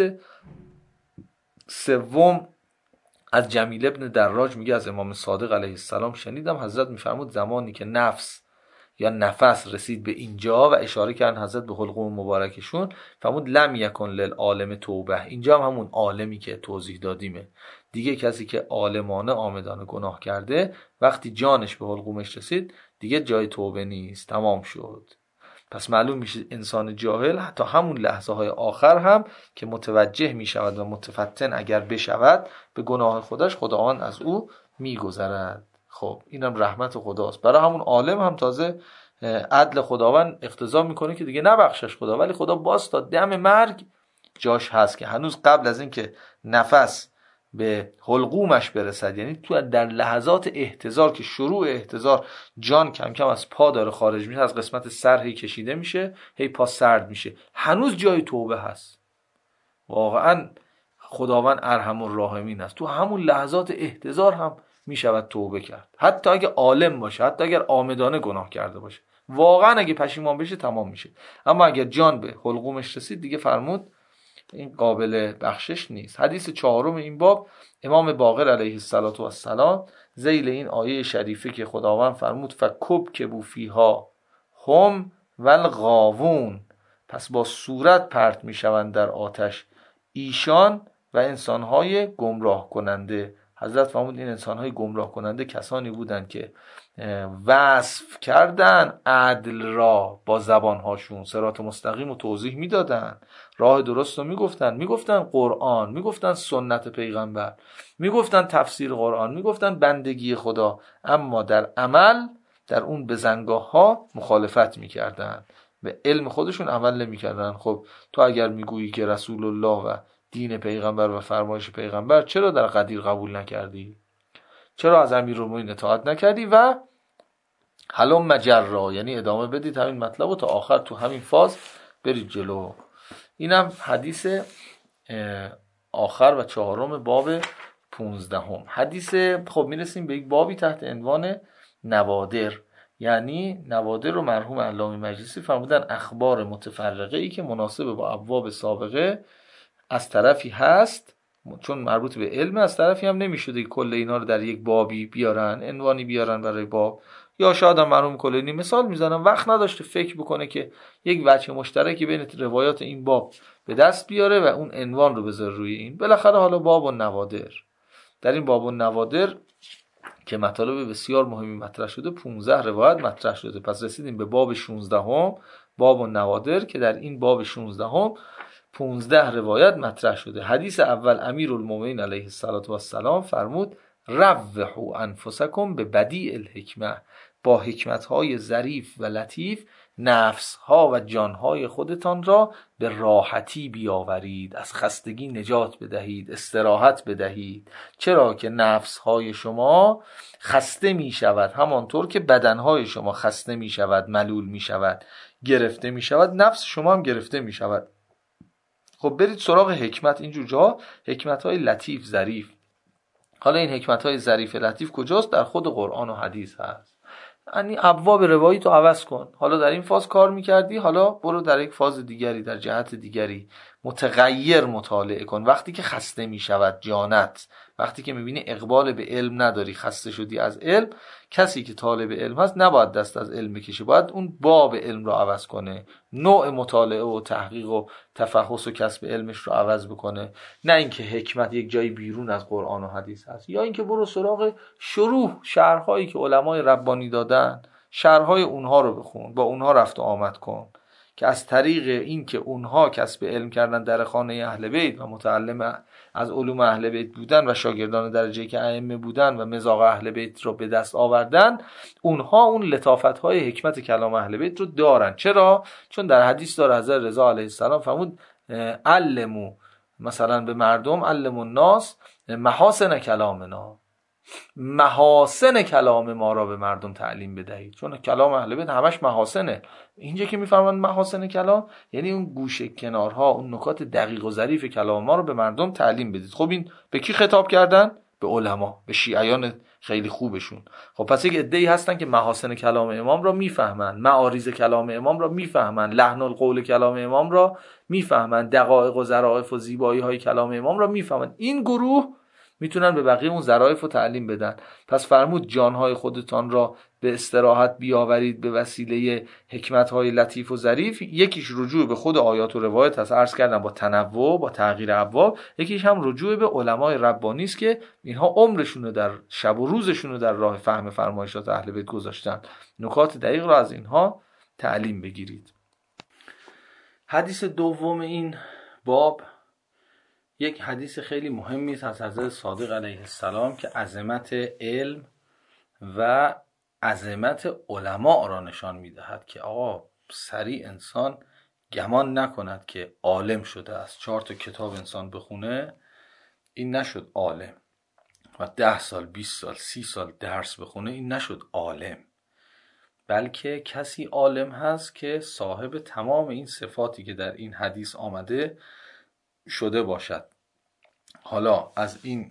سوم از جمیل ابن دراج میگه از امام صادق علیه السلام شنیدم حضرت میفرمود زمانی که نفس یا نفس رسید به اینجا و اشاره کردن حضرت به حلقوم مبارکشون، فرمود لم یکن للعالم توبه. اینجا هم همون عالمی که توضیح دادیمه دیگه، کسی که عالمانه آمدانه گناه کرده وقتی جانش به حلقومش رسید دیگه جای توبه نیست، تمام شد. پس معلوم میشه انسان جاهل حتی همون لحظه های آخر هم که متوجه میشود و متفتن اگر بشود به گناه خودش، خداوند از او میگذرد. خب اینم رحمت خداست. برای همون عالم هم تازه عدل خداوند اقتضا میکنه که دیگه نبخشش خدا، ولی خدا باز تا دم مرگ جاش هست که هنوز قبل از این که نفس به حلقومش برسد، یعنی تو در لحظات احتضار که شروع احتضار جان کم کم از پا داره خارج میشه، از قسمت سر هی کشیده میشه، هی پا سرد میشه، هنوز جای توبه هست. واقعا خداوند ارحم الراحمین است. تو همون لحظات احتضار هم میشود توبه کرد، حتی اگه عالم باشه، حتی اگر عامدانه گناه کرده باشه، واقعا اگه پشیمان بشه تمام میشه. اما اگر جان به حلقومش رسید دیگه فرمود این قابل بخشش نیست. حدیث چهارم این باب، امام باقر علیه السلام ذیل این آیه شریفه که خداوند فرمود فکب که بو فیها هم والغاوون، پس با صورت پرت میشوند در آتش ایشان و انسانهای گمراه کننده. حضرت فرمود این انسانهای گمراه کننده کسانی بودند که وصف کردن عدل را با زبانهاشون، صراط مستقیم رو توضیح میدادن، راه درست رو میگفتن، میگفتن قرآن، میگفتن سنت پیغمبر، میگفتن تفسیر قرآن، میگفتن بندگی خدا، اما در عمل در اون بزنگاه ها مخالفت میکردن، به علم خودشون عمل نمیکردن. خب تو اگر میگویی که رسول الله و دین پیغمبر و فرمایش پیغمبر، چرا در قدیر قبول نکردی؟ چرا از امیرالمومنین اطاعت نکردی و هلم مجرا، یعنی ادامه بدید همین مطلب و تا آخر تو همین فاز برید جلو. اینم حدیث آخر و چهارم باب پونزدهم. حدیث خب میرسیم به یک بابی تحت عنوان نوادر. یعنی نوادر رو مرحوم علامه مجلسی فرمودن اخبار متفرقه ای که مناسب با ابواب سابقه از طرفی هست، چون مربوط به علم، از طرفی هم نمیشده کل اینا رو در یک بابی بیارن، عنوانی بیارن برای باب. یا شاید هم مرحوم کلینی مثال میزنم وقت نداشته فکر بکنه که یک وجه مشترکی بین روایات این باب به دست بیاره و اون عنوان رو بذاره روی این. بالاخره حالا باب و نوادر، در این باب و نوادر که مطالب بسیار مهمی مطرح شده، پانزده روایت مطرح شده. پس رسیدیم به باب شانزده هم، باب و نوادر، که در این باب شانزده هم پانزده روایت مطرح شده. حدیث اول امیرالمومنین علیه السلام فرمود روحوا انفسکم به بدیع الحکمه، با حکمت‌های ظریف و لطیف نفس‌ها و جان‌های خودتان را به راحتی بیاورید، از خستگی نجات بدهید، استراحت بدهید. چرا که نفس‌های شما خسته می‌شود، همانطور که بدن‌های شما خسته می‌شود، ملول می‌شود، گرفته می‌شود، نفس شما هم گرفته می‌شود. خب برید سراغ حکمت. اینجور جا حکمت‌های لطیف ظریف. حالا این حکمت‌های ظریف لطیف کجاست؟ در خود قرآن و حدیث هست. یعنی ابواب روایی تو عوض کن. حالا در این فاز کار میکردی، حالا برو در یک فاز دیگری، در جهت دیگری متغیر مطالعه کن. وقتی که خسته میشود جانت، وقتی که میبینی اقبال به علم نداری، خسته شدی از علم، کسی که طالب علم هست نباید دست از علم بکشه، باید اون باب علم رو عوض کنه، نوع مطالعه و تحقیق و تفحص و کسب علمش رو عوض بکنه. نه اینکه حکمت یک جایی بیرون از قرآن و حدیث هست. یا اینکه برو سراغ شروح، شرح‌هایی که علمای ربانی دادن، شرح‌های اونها رو بخون، با اونها رفت و آمد کن، که از طریق این که اونها کسب علم کردن در خانه اهل بیت و متعلم از علوم اهل بیت بودن و شاگردان درجه‌ای که ائمه بودن و مذاق اهل بیت رو به دست آوردن، اونها اون لطافت‌های حکمت کلام اهل بیت رو دارن. چرا؟ چون در حدیث داره حضرت رضا علیه السلام فرمود علمو، مثلا به مردم، علموا الناس محاسن کلامنا، محاسن کلام ما را به مردم تعلیم بدهید. چون کلام اهل بیت همش محاسنه. اینجا که میفرمان محاسن کلام، یعنی اون گوشه کنارها، اون نکات دقیق و ظریف کلام ما رو به مردم تعلیم بدید. خب این به کی خطاب کردن؟ به علما، به شیعیان خیلی خوبشون. خب پس یک عده‌ای هستن که محاسن کلام امام را میفهمن، معاریض کلام امام را میفهمن، لحن القول کلام امام را میفهمن، دقایق و ظرافت و زیبایی های کلام امام را میفهمن. این گروه میتونن به بقیه اون ظرافت رو تعلیم بدن. پس فرمود جانهای خودتان را به استراحت بیاورید به وسیله حکمت‌های لطیف و ظریف. یکیش رجوع به خود آیات و روایت هست، عرض کردم با تنوع، با تغییر ابواب. یکیش هم رجوع به علمای ربانی است که اینها عمرشون رو در شب و روزشون رو در راه فهم فرمایشات اهل بیت گذاشتن. نکات دقیق رو از اینها تعلیم بگیرید. حدیث دوم این باب یک حدیث خیلی مهمی است از حضرت صادق علیه السلام که عظمت علم و عظمت علما را نشان می‌دهد که آقا سریع انسان گمان نکند که عالم شده است. چهار تا کتاب انسان بخونه این نشد عالم، و ده سال، بیست سال، سی سال درس بخونه این نشد عالم. بلکه کسی عالم هست که صاحب تمام این صفاتی که در این حدیث آمده شده باشد. حالا از این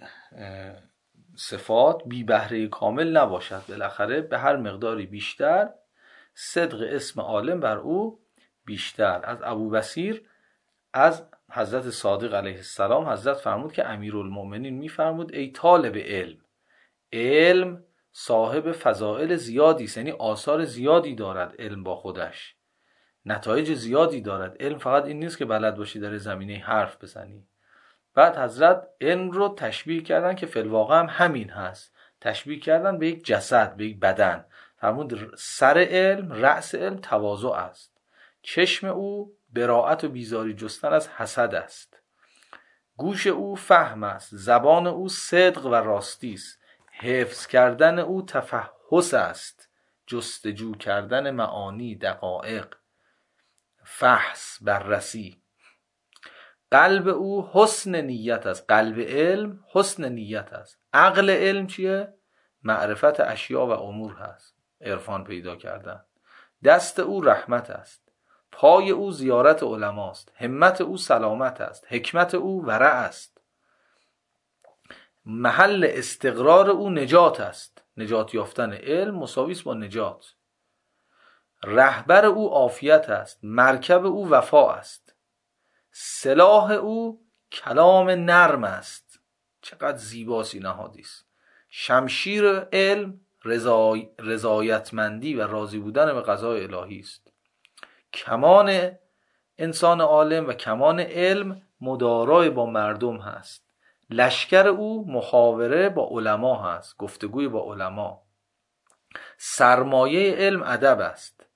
صفات بی بهره کامل نباشد، بالاخره به هر مقداری بیشتر صدق اسم عالم بر او بیشتر. از ابو بصیر از حضرت صادق علیه السلام حضرت فرمود که امیرالمومنین میفرمود ای طالب علم، علم صاحب فضائل زیادی است، یعنی آثار زیادی دارد علم با خودش، نتایج زیادی دارد. علم فقط این نیست که بلد باشی در زمینه حرف بزنی. بعد حضرت علم رو تشبیه کردن که فی الواقع هم همین هست، تشبیه کردن به یک جسد، به یک بدن. فرمود سر علم، رأس علم تواضع است، چشم او براءت و بیزاری جستن از حسد است، گوش او فهم است، زبان او صدق و راستی است، حفظ کردن او تفحص است، جستجو کردن معانی دقایق، فحص بررسی. قلب او حسن نیت است، قلب علم حسن نیت است. عقل علم چیه؟ معرفت اشیاء و امور هست. عرفان پیدا کردن. دست او رحمت است، پای او زیارت علماست، همت او سلامت است، حکمت او ورع است، محل استقرار او نجات است. نجات یافتن علم مساوی است با نجات. رهبر او عافیت است، مرکب او وفا است، سلاح او کلام نرم است. چقدر زیباست این احادیث. شمشیر علم رضای... رضایتمندی و راضی بودن به قضای الهی است. کمان انسان عالم و کمان علم مدارای با مردم هست. لشکر او محاوره با علما هست، گفتگوی با علما. سرمایه علم ادب است.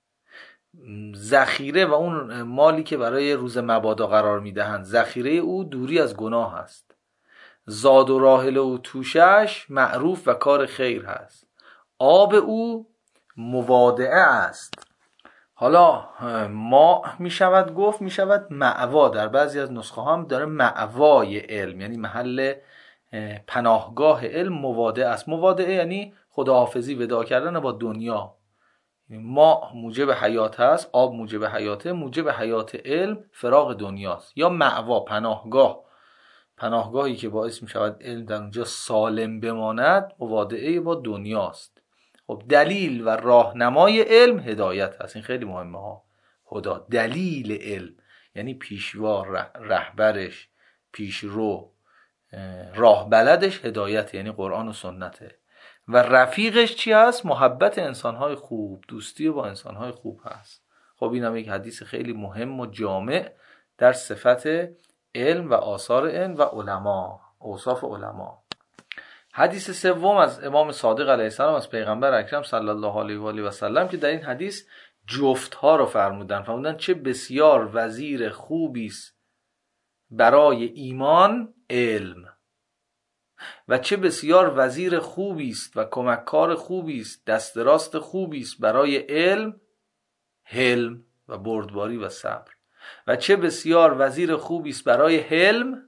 ذخیره و اون مالی که برای روز مبادا قرار میدهند، ذخیره او دوری از گناه است. زاد و راحل او توشش معروف و کار خیر هست. آب او موادعه است. حالا ما می شود گفت می شود مأوا، در بعضی از نسخه هم داره مأوای علم، یعنی محل پناهگاه علم موادعه است. موادعه یعنی خداحافظی، وداع کردن با دنیا. ما موجب حیات هست، آب موجب حیاته، موجب حیات علم فراغ دنیاست. یا مأوا، پناهگاه، پناهگاهی که باعث می شود علم در اونجا سالم بماند، موادعه با دنیاست. خب دلیل و راهنمای علم هدایت هست. این خیلی مهمه ها. هدا، دلیل علم یعنی پیشوا، رهبرش، پیشرو، راه بلدش هدایت، یعنی قرآن و سنته. و رفیقش چی هست؟ محبت انسانهای خوب، دوستی با انسانهای خوب هست. خب این هم یک حدیث خیلی مهم و جامع در صفت علم و آثار علم و علما، اوصاف علما. حدیث سوم از امام صادق علیه السلام از پیغمبر اکرم صلی الله علیه و آله و سلم که در این حدیث جفت ها رو فرمودن. فرمودن چه بسیار وزیر خوبی است برای ایمان علم، و چه بسیار وزیر خوبی است و کمککار خوبی است، دست راست خوبی است برای علم حلم و بردباری و صبر. و چه بسیار وزیر خوبی است برای حلم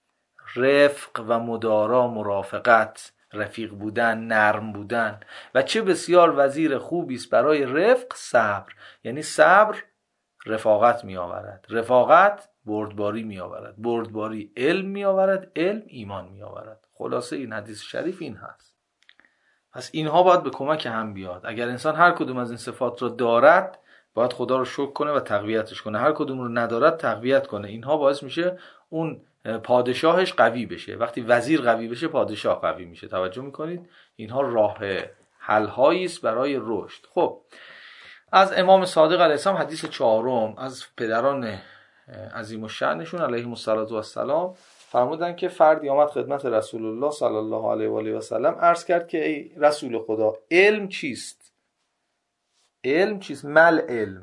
رفق و مدارا، مرافقت، رفیق بودن، نرم بودن. و چه بسیار وزیر خوبی است برای رفق صبر، یعنی صبر رفاقت می آورد، رفاقت بردباری می آورد، بردباری علم می آورد، علم ایمان می آورد. خلاصه این حدیث شریف این هست. پس اینها باید به کمک هم بیاد. اگر انسان هر کدوم از این صفات رو دارد باید خدا رو شکر کنه و تقویتش کنه، هر کدوم رو ندارد تقویت کنه. اینها باعث میشه اون پادشاهش قوی بشه. وقتی وزیر قوی بشه پادشاه قوی میشه. توجه میکنید؟ اینها راه حل هایی است برای رشد. خب از امام صادق علیه السلام حدیث چهارم از پدران عظیم الشأنشون علیهم السلام فرمودن که فردی آمد خدمت رسول الله صلی الله علیه و آله و سلم، عرض کرد که ای رسول خدا علم چیست؟ علم چیست؟ مل علم.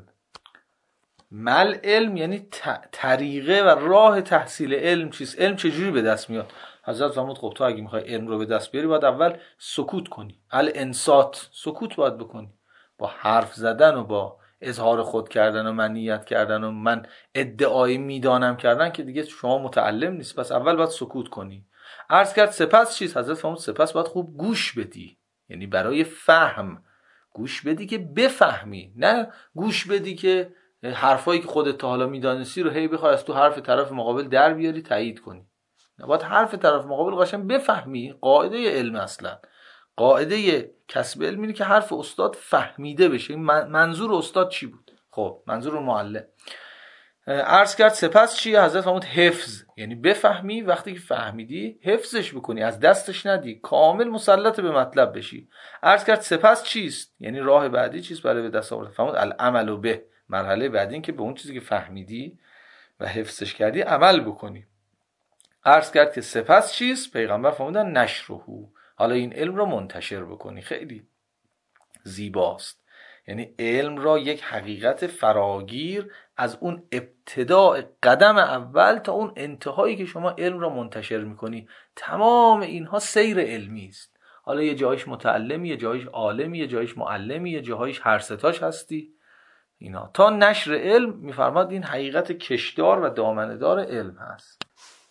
مل علم یعنی طریقه و راه تحصیل علم چیست؟ علم چجوری به دست میاد؟ حضرت فرمود خب تو اگه میخوای علم رو به دست بیاری باید اول سکوت کنی. الانصات، سکوت باید بکنی. با حرف زدن و با اظهار خود کردن و من نیت کردن و من ادعای میدانم کردن که دیگه شما متعلم نیست. پس اول باید سکوت کنی. عرض کرد سپس چیست؟ حضرت فرمود سپس باید خوب گوش بدی، یعنی برای فهم گوش بدی که بفهمی، نه گوش بدی که حرفایی که خودت تا حالا میدانستی رو هی بخوای از تو حرف طرف مقابل در بیاری تایید کنی. باید حرف طرف مقابل قشنگ بفهمی. قاعده علم اصلا، قاعده کسب علم اینه که حرف استاد فهمیده بشه. منظور استاد چی بود؟ خب منظور معلم. عرض کرد سپس چیه؟ حضرت فرمود حفظ، یعنی بفهمی، وقتی که فهمیدی حفظش بکنی، از دستش ندی، کامل مسلط به مطلب بشی. عرض کرد سپس چیست؟ یعنی راه بعدی چیست برای به دست آوردن؟ فرمود العمل به، مرحله بعدی این که به اون چیزی که فهمیدی و حفظش کردی عمل بکنی. عرض کرد که سپس چیست؟ پیغمبر فرمودن نشرهو، حالا این علم رو منتشر بکنی. خیلی زیباست. یعنی علم را یک حقیقت فراگیر از اون ابتداء قدم اول تا اون انتهایی که شما علم را منتشر میکنی، تمام اینها سیر علمی است. حالا یه جایش متعلمی، یه جایش عالمی، یه جایش معلمی، یه جایش هر ستاش هستی. اینا تا نشر علم میفرماد این حقیقت کشدار و دامنه‌دار علم هست.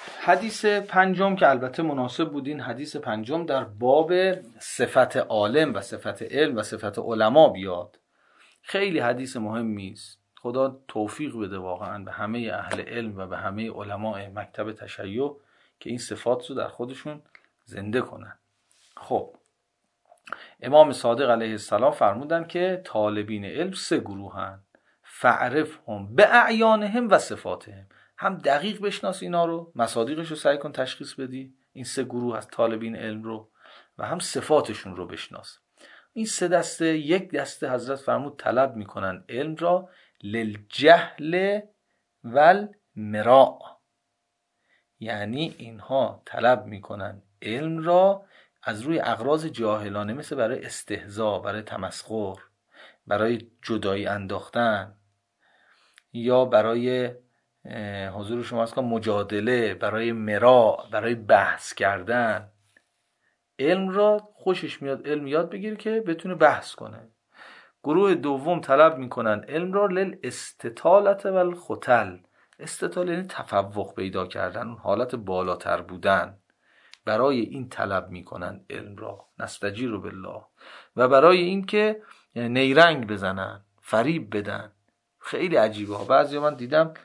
حدیث پنجم که البته مناسب بود، این حدیث پنجم در باب صفت عالم و صفت علم و صفت علما بیاد. خیلی حدیث مهمی است. خدا توفیق بده واقعا به همه اهل علم و به همه علماء مکتب تشیع که این صفات رو در خودشون زنده کنن. خب امام صادق علیه السلام فرمودن که طالبین علم سه گروهن، فعرفهم به اعیانهم و صفاتهم. هم دقیق بشناس اینا رو، مصادیقش رو سعی کن تشخیص بدی، این سه گروه از طالبین علم رو، و هم صفاتشون رو بشناس. این سه دسته، یک دسته حضرت فرمود طلب میکنن علم را للجهل والمراء، یعنی اینها طلب میکنن علم را از روی اغراض جاهلانه، مثل برای استهزاء، برای تمسخر، برای جدایی انداختن، یا برای حضور شما از مجادله، برای مرا، برای بحث کردن. علم را خوشش میاد علم یاد بگیره که بتونه بحث کنه. گروه دوم طلب میکنن علم را للاستطالة والختل. استطاله یعنی تفوق پیدا کردن، اون حالت بالاتر بودن، برای این طلب میکنن علم را، نستجیر بالله، و برای این که نیرنگ بزنن، فریب بدن. خیلی عجیبه ها. بعضی من دیدم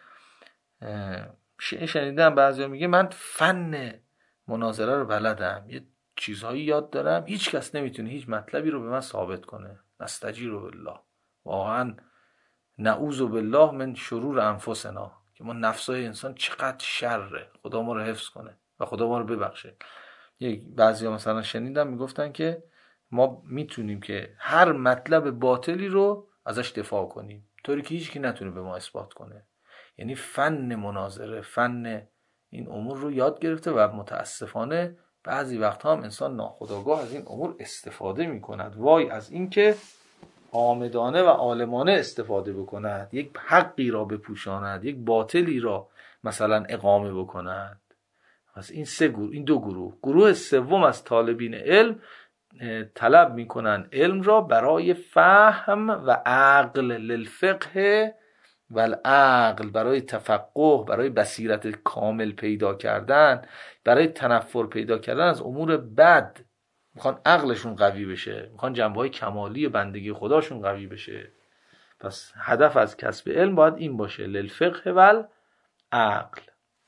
شنیدم بعضی میگه من فن مناظره رو بلدم، یه چیزهایی یاد دارم، هیچ کس نمیتونه هیچ مطلبی رو به من ثابت کنه. نستجیر بالله. واقعا نعوذ بالله من شرور انفسنا، که ما نفسای انسان چقدر شره. خدا ما رو حفظ کنه و خدا ما رو ببخشه. یک بعضیا مثلا شنیدم میگفتن که ما میتونیم که هر مطلب باطلی رو ازش دفاع کنیم، طوری که هیچ کی نتونه به ما اثبات کنه. یعنی فن مناظره، فن این امور رو یاد گرفته و متاسفانه بعضی وقتها هم انسان ناخودآگاه از این امور استفاده میکند. وای از این که عامدانه و عالمانه استفاده بکند، یک حقی را بپوشاند، یک باطلی را مثلا اقامه بکند. پس این سه گروه، این دو گروه. گروه سوم از طالبین علم طلب میکنن علم را برای فهم و عقل، للفقه و العقل، برای تفقه، برای بصیرت کامل پیدا کردن، برای تنفر پیدا کردن از امور بد. میخوان عقلشون قوی بشه، میخوان جنبه‌های کمالی بندگی خداشون قوی بشه. پس هدف از کسب علم باید این باشه، للفقه و العقل.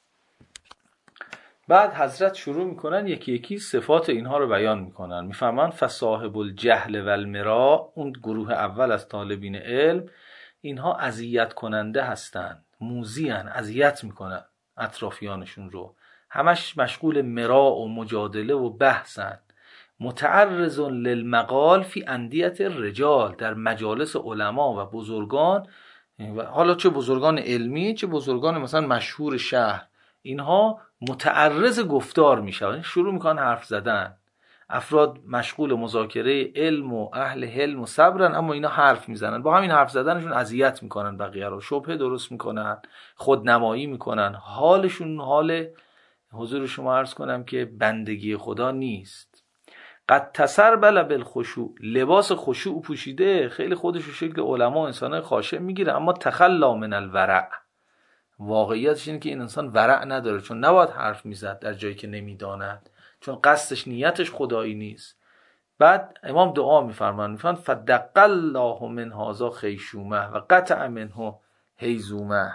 بعد حضرت شروع میکنن یکی یکی صفات اینها رو بیان میکنن. میفهمن فصاحب الجهل و المراء، اون گروه اول از طالبین علم، اینها اذیت کننده هستن، موذیان، اذیت میکنن اطرافیانشون رو، همش مشغول مراء و مجادله و بحثن. متعرض للمقال فی اندیة الرجال، در مجالس علما و بزرگان، حالا چه بزرگان علمی چه بزرگان مثلا مشهور شهر، اینها متعرض گفتار میشن، شروع میکنن حرف زدن. افراد مشغول مذاکره علم و اهل حلم و صبرن، اما اینا حرف میزنن، با همین حرف زدنشون اذیت میکنن بقیه رو، شبهه درست میکنن، خودنمایی میکنن. حالشون حال حضور شما عرض کنم که بندگی خدا نیست. قد تسربل بالخشوع، لباس خشوع پوشیده، خیلی خودش رو شکل علما و انسانای خاشع میگیره، اما تخلا من الورع. واقعیتش اینه که این انسان ورع نداره، چون نباید حرف میزد در جایی که نمیداند، چون قصدش نیتش خدایی نیست. بعد امام دعا میفرمان، میفرمان فدق الله من هذا خیشومه و قطع منه هیزومه.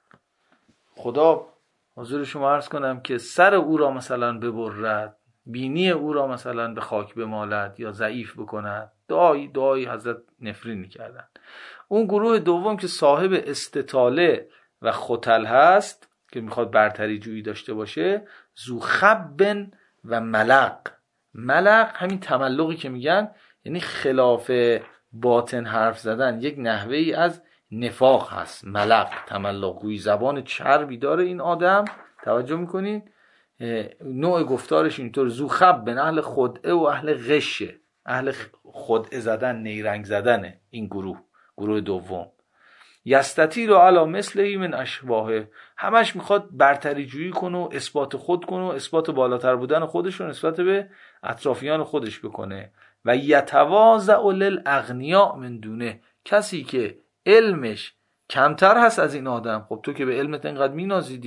خدا حضور شما عرض کنم که سر او را مثلا ببرد، بینی او را مثلا به خاک بمالد یا ضعیف بکند. دعایی دعایی حضرت نفرین میکردن. اون گروه دوم که صاحب استطاله و ختل هست، که میخواد برتری جویی داشته باشه، ذو خب و ملق. ملق همین تملقی که میگن، یعنی خلاف باطن حرف زدن، یک نحوه ای از نفاق هست. ملق، تملق گویی، زبان چربی داره این آدم. توجه میکنین نوع گفتارش اینطور، ذو خب، اهل خدعه و اهل غشه، اهل خدعه زدن، نیرنگ زدنه. این گروه، گروه دوم. یستطیل علی مثله من اشباهه، همش میخواد برتری جویی کنه و اثبات خود کنه و اثبات بالاتر بودن خودش رو نسبت به اطرافیان خودش بکنه. و یتواضع للاغنیاء من دونه، کسی که علمش کمتر هست از این آدم، خب تو که به علمت اینقدر مینازیدی،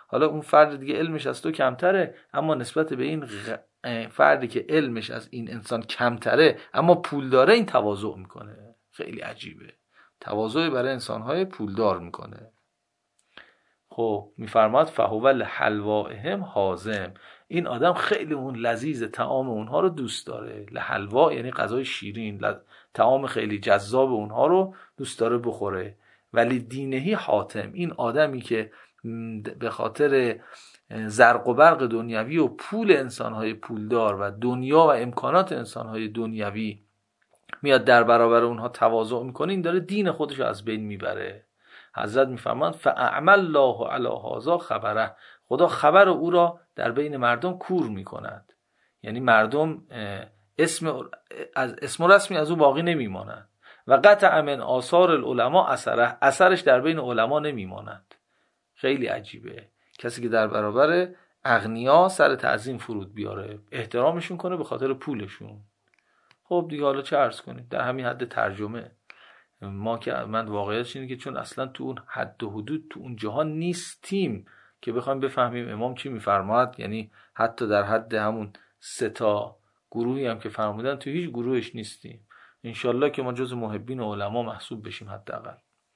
حالا اون فرد دیگه علمش از تو کمتره، اما نسبت به این غ... فردی که علمش از این انسان کمتره اما پول داره، این تواضع میکنه. خیلی عجیبه، تواضع برای انسانهای پولدار میکنه. خب میفرماد فهو لحلوائهم حازم، این آدم خیلی اون لذیذ طعام اونها رو دوست داره. لحلوا یعنی غذای شیرین، ل... طعام خیلی جذاب اونها رو دوست داره بخوره. ولی دینهی حاتم، این آدمی که به خاطر زرق و برق دنیوی و پول انسانهای پولدار و دنیا و امکانات انسانهای دنیوی میاد در برابر اونها تواضع میکنه، این داره دین خودش رو از بین میبره. حضرت میفرماند فاعمل الله علی هذا خبره، خدا خبر او را در بین مردم کور میکند. یعنی مردم اسم از اسم رسمی از او باقی نمیماند. و قطع من آثار العلماء اثره، اثرش در بین علما نمیماند. خیلی عجیبه، کسی که در برابر اغنیا سر تعظیم فرود بیاره، احترامشون کنه به خاطر پولشون. خب دیگه حالا چه عرض کنید، در همین حد ترجمه ما که من واقعیتش اینه که چون اصلا تو اون حد و حدود تو اون جهان نیستیم که بخوایم بفهمیم امام چی میفرماد. یعنی حتی در حد همون سه تا گروهی هم که فرمودن تو هیچ گروهش نیستیم. انشالله که ما جز محبین و علما محسوب بشیم حداقل.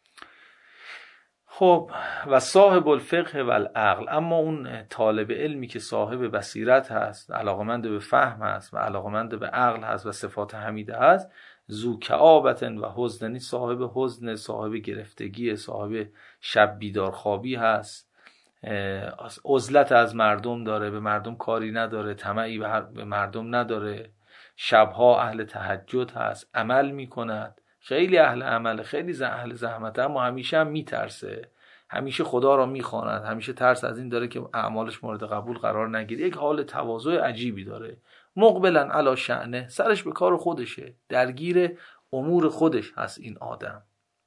خب و صاحب الفقه و العقل، اما اون طالب علمی که صاحب بصیرت هست، علاقمند به فهم هست و علاقمند به عقل هست و صفات حمیده هست، ذو کآبة و حزن، صاحب حزن، صاحب گرفتگی، صاحب شب بیدار خوابی هست، عزلت از مردم داره، به مردم کاری نداره، طمعی به مردم نداره، شبها اهل تهجد هست، عمل میکند، خیلی اهل عمله، خیلی اهل زحمته، اما همیشه هم میترسه، همیشه خدا را میخواند، همیشه ترس از این داره که اعمالش مورد قبول قرار نگیره. یک حال تواضع عجیبی داره. مقبلا علی شأنه، سرش به کار خودشه، درگیر امور خودش هست این آدم.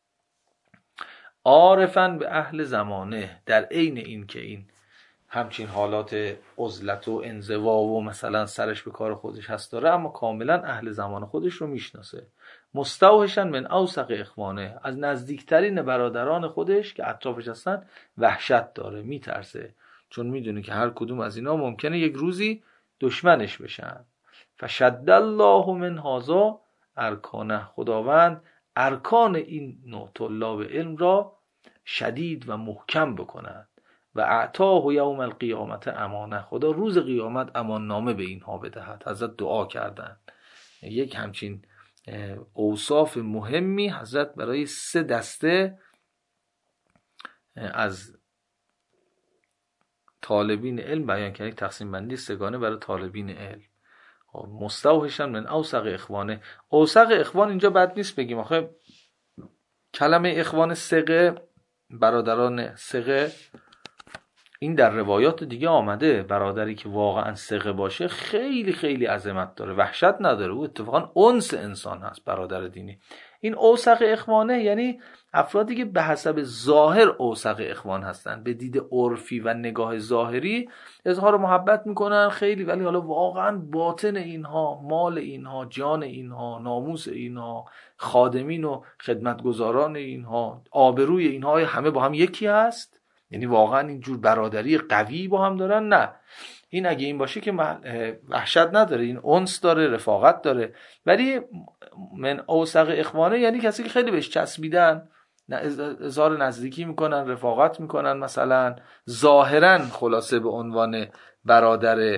عارفاً به اهل زمانه، در عین این که این همچین حالات عزلت و انزوا و مثلا سرش به کار خودش هست داره، اما کاملا اهل زمان خودش رو میشناسه. مستوحشن من اوثق اخوانه، از نزدیکترین برادران خودش که اطرافش هستن وحشت داره، میترسه، چون میدونه که هر کدوم از اینا ممکنه یک روزی دشمنش بشن. فشد الله من هذا ارکانه، خداوند ارکان این نوع طلاب علم را شدید و محکم بکند. و اعطاه یوم القیامت امانه، خدا روز قیامت امان نامه به اینها بدهد. حضرت دعا کردن. یک همچین اوصاف مهمی حضرت برای سه دسته از طالبین علم بیان کردن، تقسیم بندی سگانه برای طالبین علم. مستوحشن من اوثق اخوانه. اوثق اخوان اینجا بد نیست بگیم، آخه کلمه اخوان ثقه، برادران ثقه، این در روایات دیگه آمده. برادری که واقعا ثقه باشه خیلی خیلی عظمت داره، وحشت نداره، او اتفاقا انس انسان هست، برادر دینی. این اوثق اخوانه یعنی افرادی که به حسب ظاهر اوثق اخوان هستن، به دید عرفی و نگاه ظاهری اظهار محبت میکنن خیلی، ولی حالا واقعا باطن اینها، مال اینها، جان اینها، ناموس اینها، خادمین و خدمتگزاران اینها، آبروی اینها همه با هم یکی هست. یعنی واقعا اینجور برادری قوی با هم دارن؟ نه. این اگه این باشه که وحشت نداره، این انس داره، رفاقت داره. ولی من اوثق اخوانه یعنی کسی که خیلی بهش چسبیدن، اظهار نزدیکی میکنن، رفاقت میکنن، مثلا ظاهرا خلاصه به عنوان برادر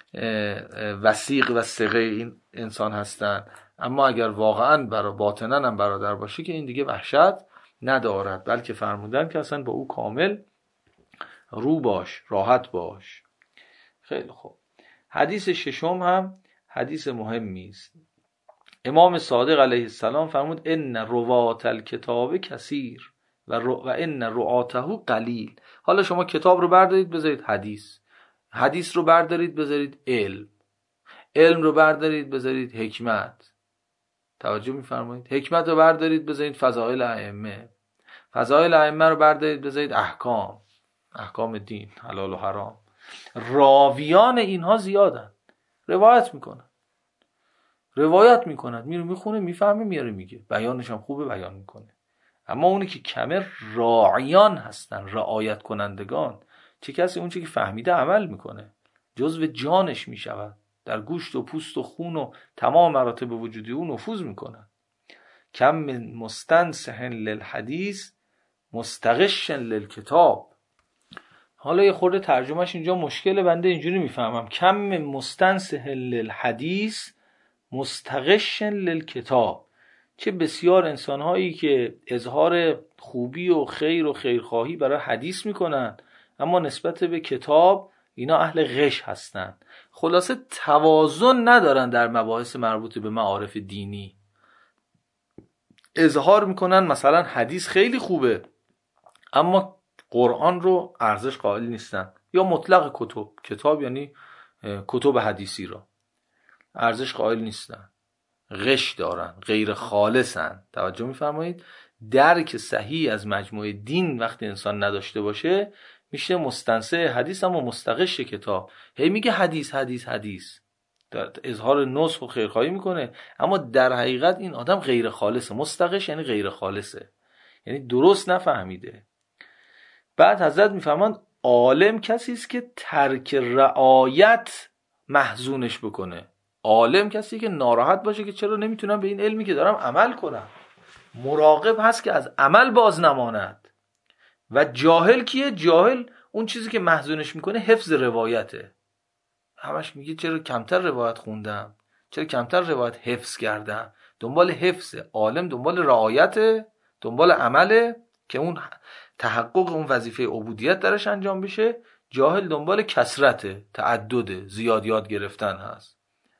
وثیق و ثقه این انسان هستن، اما اگر واقعا برا باطنا هم برادر باشه که این دیگه وحشت ندارد، بلکه فرمودن که اصلا با او کامل رو باش، راحت باش. خیلی خوب. حدیث ششم هم حدیث مهمی است. امام صادق علیه السلام فرمود ان روات الکتاب کثیر و, رو و ان رعاته قلیل. حالا شما کتاب رو بردارید بذارید حدیث، حدیث رو بردارید بذارید علم، علم رو بردارید بذارید حکمت، توجه می‌فرمایید، حکمت رو بردارید بذارید فضائل ائمه، فضائل ائمه رو بردارید بذارید احکام، احکام دین، حلال و حرام. راویان اینها زیادن، روایت میکنن، روایت میکنن، میره میخونه، میفهمه، میاره میگه، بیانش هم خوبه، بیان میکنه. اما اونی که کمه راعیان هستن، رعایت کنندگان، چه کسی اون چه که فهمیده عمل میکنه، جزو جانش میشود، در گوشت و پوست و خون و تمام مراتب وجودی اون نفوذ میکنه. کم من مستنصح للحدیث مستغش للکتاب. حالا یه خورده ترجمهش اینجا مشکله، بنده اینجوری میفهمم کم من مستنصح للحدیث مستغش للکتاب. چه بسیار انسانهایی که اظهار خوبی و خیر و خیرخواهی برای حدیث میکنن، اما نسبت به کتاب اینا اهل غش هستن. خلاصه توازن ندارن در مباحث مربوط به معارف دینی. اظهار میکنن مثلا حدیث خیلی خوبه، اما قرآن رو ارزش قائل نیستن، یا مطلق کتب، کتاب یعنی کتب حدیثی رو ارزش قائل نیستن، غش دارن، غیر خالصن. توجه میفرمایید؟ درک صحیح از مجموعه دین وقتی انسان نداشته باشه میشه مستنصح حدیث اما مستغش کتاب. هی میگه حدیث حدیث حدیث، اظهار نصح و خیرخواهی میکنه، اما در حقیقت این آدم غیر خالصه. مستغش یعنی غیر خالصه، یعنی درست نفهمیده. بعد حضرت میفهمند عالم کسی است که ترک رعایت محزونش بکنه. عالم کسی که ناراحت باشه که چرا نمیتونم به این علمی که دارم عمل کنم. مراقب هست که از عمل باز نماند. و جاهل کیه؟ جاهل اون چیزی که محزونش میکنه حفظ روایته. همش میگه چرا کمتر روایت خوندم، چرا کمتر روایت حفظ کردم. دنبال حفظه. عالم دنبال رعایته، دنبال عمله که اون تحقق اون وظیفه عبودیت درش انجام بشه. جاهل دنبال کثرته، تعدده، زیاد یاد گرفتن هست.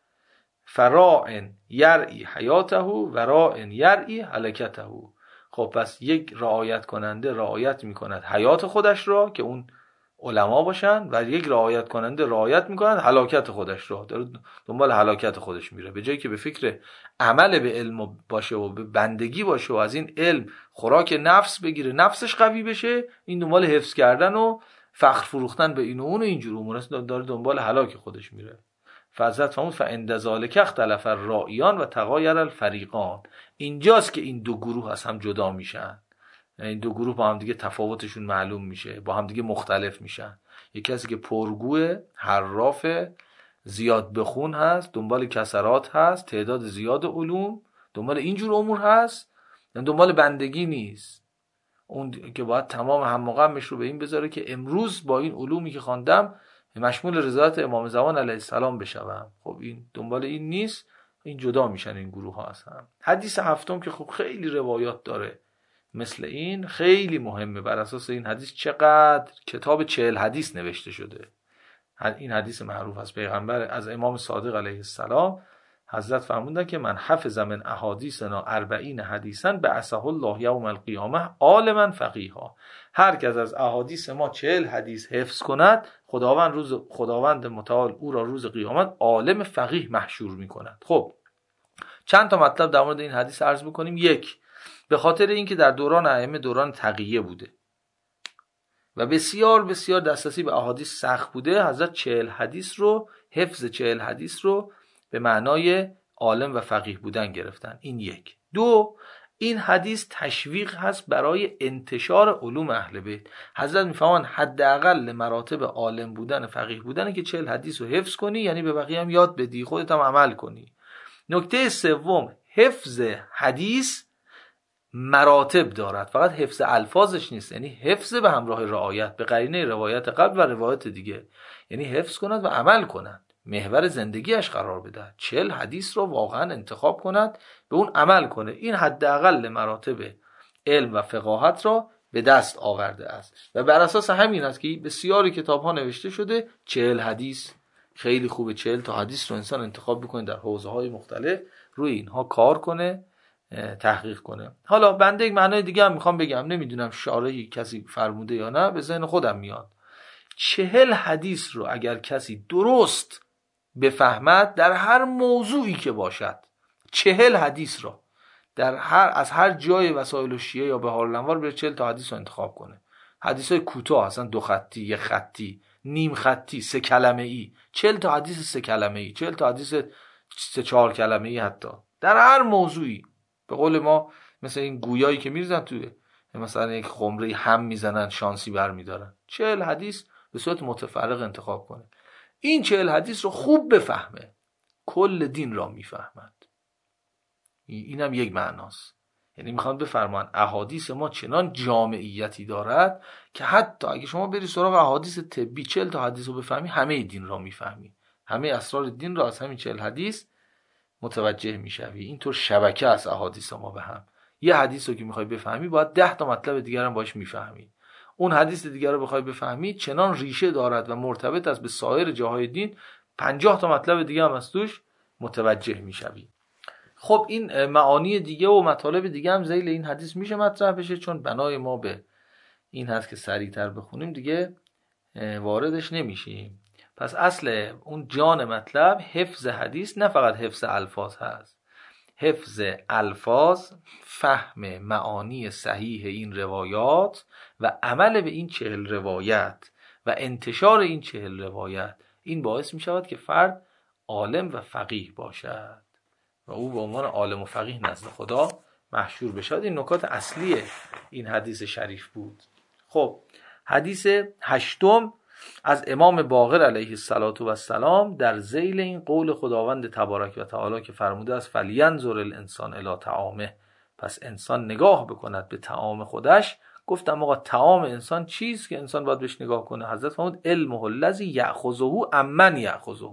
فراعن یرعی حیاته و راعن یرعی هلکته. خب پس یک رعایت کننده رعایت میکند حیات خودش را که اون علما باشن، و یک رعایت کننده رعایت میکند هلاکت خودش را، داره دنبال هلاکت خودش میره. به جایی که به فکر عمل به علم باشه و به بندگی باشه و از این علم خوراک نفس بگیره، نفسش قوی بشه، این دنبال حفظ کردن و فخر فروختن به این و اون و اینجور امور است، داره دنبال هلاک خودش میره. فحضرت فرمود فعند ذالک اختلف الرائیان و تغایر الفریقان. اینجاست که این دو گروه از هم جدا میشن. این دو گروه با هم دیگه تفاوتشون معلوم میشه، با هم دیگه مختلف میشن. یک کسی که پرگوه، حراف، زیاد بخون هست، دنبال کسرات هست، تعداد زیاد علوم، دنبال اینجور امور هست، دنبال بندگی نیست. اون که باید تمام هم و غمش رو به این بذاره که امروز با این علومی که خواندم مشمول رضایت امام زمان علیه السلام بشوم. خب این دنبال این نیست، این جدا میشن این گروه ها از هم. حدیث هفتم که خب خیلی روایات داره مثل این، خیلی مهمه. بر اساس این حدیث چقدر کتاب چهل حدیث نوشته شده. این حدیث معروف از پیغمبر، از امام صادق علیه السلام. حضرت فرمودن که من حفظ من احادیثنا اربعین حدیثا بعثه الله یوم القیامه عالما فقیها. هر کس از احادیث ما چهل حدیث حفظ کند، خداوند روز خداوند متعال او را روز قیامت عالم فقیه محشور میکند. خب چند تا مطلب در مورد این حدیث عرض میکنیم. یک، به خاطر اینکه در دوران ائمه دوران تقیه بوده و بسیار بسیار دسترسی به احادیث سخت بوده، حضرت چهل حدیث رو، حفظ چهل حدیث رو به معنای عالم و فقیه بودن گرفتن. این یک. دو، این حدیث تشویق هست برای انتشار علوم اهل بیت. حضرت میفهمن حداقل مراتب عالم بودن، فقیه بودن که چهل حدیث رو حفظ کنی، یعنی به بقیه هم یاد بدی، خودت هم عمل کنی. نکته سوم، حفظ حدیث مراتب دارد، فقط حفظ الفاظش نیست، یعنی حفظ به همراه رعایت به قرینه روایت قبل و روایت دیگه، یعنی حفظ کند و عمل کند، محور زندگیش قرار بده. چهل حدیث رو واقعا انتخاب کند، به اون عمل کنه. این حداقل مراتب علم و فقاهت را به دست آورده است و بر اساس همین است که بسیاری کتاب ها نوشته شده چهل حدیث. خیلی خوبه چهل تا حدیث رو انسان انتخاب بکنه، در حوزه های مختلف روی اینها کار کنه، تحقیق کنه. حالا بنده یک معنای دیگه هم میخوام بگم، نمیدونم شارحی کسی فرموده یا نه، به ذهن خودم میاد. چهل حدیث رو اگر کسی درست بفهمد در هر موضوعی که باشد، چهل حدیث رو در هر از هر جای وسایل الشیعه یا بهار الانوار بره چهل تا حدیث رو انتخاب کنه. حدیث های کوتاه هستن، دو خطی، یک خطی، نیم خطی، سه کلمه ای، چهل تا حدیث سه کلمه ای، چهل تا حدیث سه چهار کلمه ای، حتی در هر موضوعی. به قول ما مثل این گویایی که میریزن توی مثلا یک خمره هم میزنن شانسی برمیدارن. چهل حدیث به صورت متفرق انتخاب کنه. این چهل حدیث رو خوب بفهمه، کل دین را میفهمد. اینم یک معناست. یعنی میخوان بفرمان احادیث ما چنان جامعیتی دارد که حتی اگه شما بری سراغ احادیث طبی چهل تا حدیث رو بفهمی، همه دین را میفهمی، همه اسرار دین را از همین چهل حدیث متوجه میشوی. اینطور شبکه از احادیث ما به هم. یه حدیث رو که میخوای بفهمی باید ده تا مطلب دیگر هم باش میفهمی. اون حدیث دیگر رو بخوای بفهمی چنان ریشه دارد و مرتبط است به سایر جاهای دین، پنجاه تا مطلب دیگه هم از توش متوجه میشوی. خب این معانی دیگه و مطالب دیگه هم ذیل این حدیث میشه مطرح بشه، چون بنای ما به این هست که سریعتر بخونیم دیگه واردش نمیشیم. پس اصل اون جان مطلب حفظ حدیث، نه فقط حفظ الفاظ هست، حفظ الفاظ، فهم معانی صحیح این روایات و عمل به این چهل روایت و انتشار این چهل روایت. این باعث می شود که فرد عالم و فقیه باشد و او به عنوان عالم و فقیه نزد خدا محشور بشود. این نکات اصلی این حدیث شریف بود. خب حدیث هشتم از امام باقر علیه السلام در ذیل این قول خداوند تبارک و تعالی که فرموده است فلینظر الانسان الی طعامه، پس انسان نگاه بکند به طعام خودش. گفتم آقا طعام انسان چیست که انسان باید بهش نگاه کنه؟ حضرت فرمود علمه الذی یأخذه عمن یأخذه.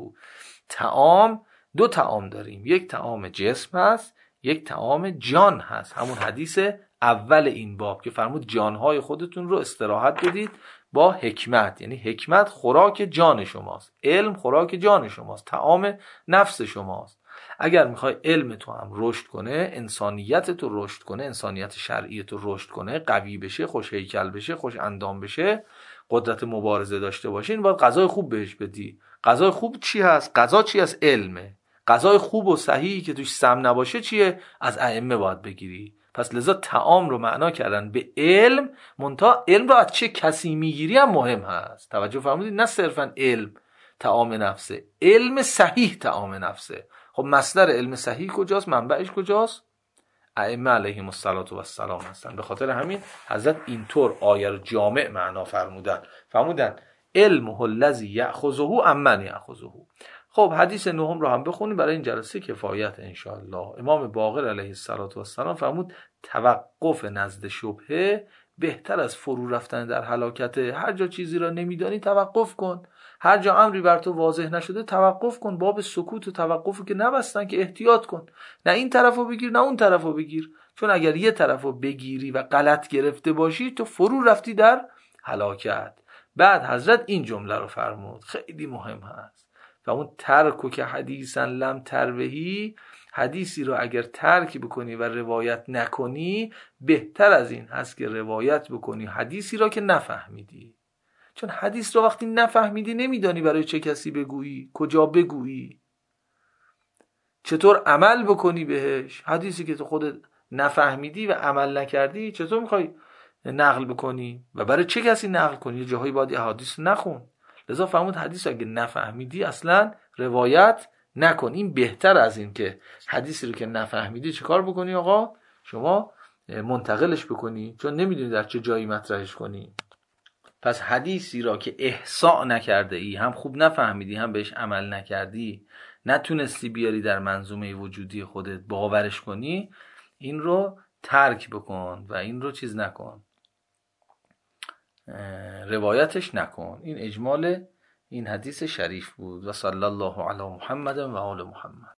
طعام دو طعام داریم، یک طعام جسم هست، یک طعام جان هست. همون حدیث اول این باب که فرمود جانهای خودتون رو استراحت بدید با حکمت، یعنی حکمت خوراک جان شماست، علم خوراک جان شماست، طعام نفس شماست. اگر میخوای علم تو هم رشد کنه، انسانیت تو رشد کنه، انسانیت شرعی تو رشد کنه، قوی بشه، خوش هیکل بشه، خوش اندام بشه، قدرت مبارزه داشته باشه، این باید غذای خوب بهش بدی. غذای خوب چی هست؟ غذا چی هست؟ علمه. غذای خوب و صحیحی که توش سم نباشه چیه؟ از ائمه باید بگیری. پس لذا طعام رو معنا کردن به علم، منتها علم رو از چه کسی میگیری هم مهم هست. توجه فرمودید؟ نه صرفا علم طعام نفسه، علم صحیح طعام نفسه. خب مصدر علم صحیح کجاست؟ منبعش کجاست؟ ائمه علیهم السلام هستن. به خاطر همین حضرت اینطور آیه رو جامع معنا فرمودن، فرمودن علمه الذی یأخذه عمن یأخذه. خب حدیث نهم رو هم بخونیم برای این جلسه کفایت انشاءالله. امام باقر علیه السلام فرمود توقف نزد شبهه بهتر از فرو رفتن در هلاکت. هر جا چیزی را نمیدانی توقف کن، هر جا امری بر تو واضح نشده توقف کن. باب سکوت و توقف که نبستن که احتیاط کن، نه این طرفو بگیر نه اون طرفو بگیر، چون اگر یه طرفو بگیری و غلط گرفته باشی تو فرو رفتی در هلاکت. بعد حضرت این جمله رو فرمود خیلی مهم هست، و اون ترکو که حدیثا لم تروهی، حدیثی رو اگر ترک بکنی و روایت نکنی بهتر از این هست که روایت بکنی حدیثی را که نفهمیدی. چون حدیث رو وقتی نفهمیدی نمیدانی برای چه کسی بگویی، کجا بگویی، چطور عمل بکنی بهش. حدیثی که تو خودت نفهمیدی و عمل نکردی چطور میخوای نقل بکنی و برای چه کسی نقل کنی؟ جاهایی باید حدیث نخون. لذا فرمود حدیث اگه نفهمیدی اصلا روایت نکن. این بهتر از این که حدیثی رو که نفهمیدی چه کار بکنی آقا؟ شما منتقلش بکنی، چون نمیدونی در چه جایی مطرحش کنی. پس حدیثی را که احصاء نکرده ای، هم خوب نفهمیدی هم بهش عمل نکردی، نتونستی بیاری در منظومه وجودی خودت باورش کنی، این رو ترک بکن و این رو چیز نکن، روایتش نکن. این اجمال این حدیث شریف بود. و صلی الله علی محمد و آل محمد.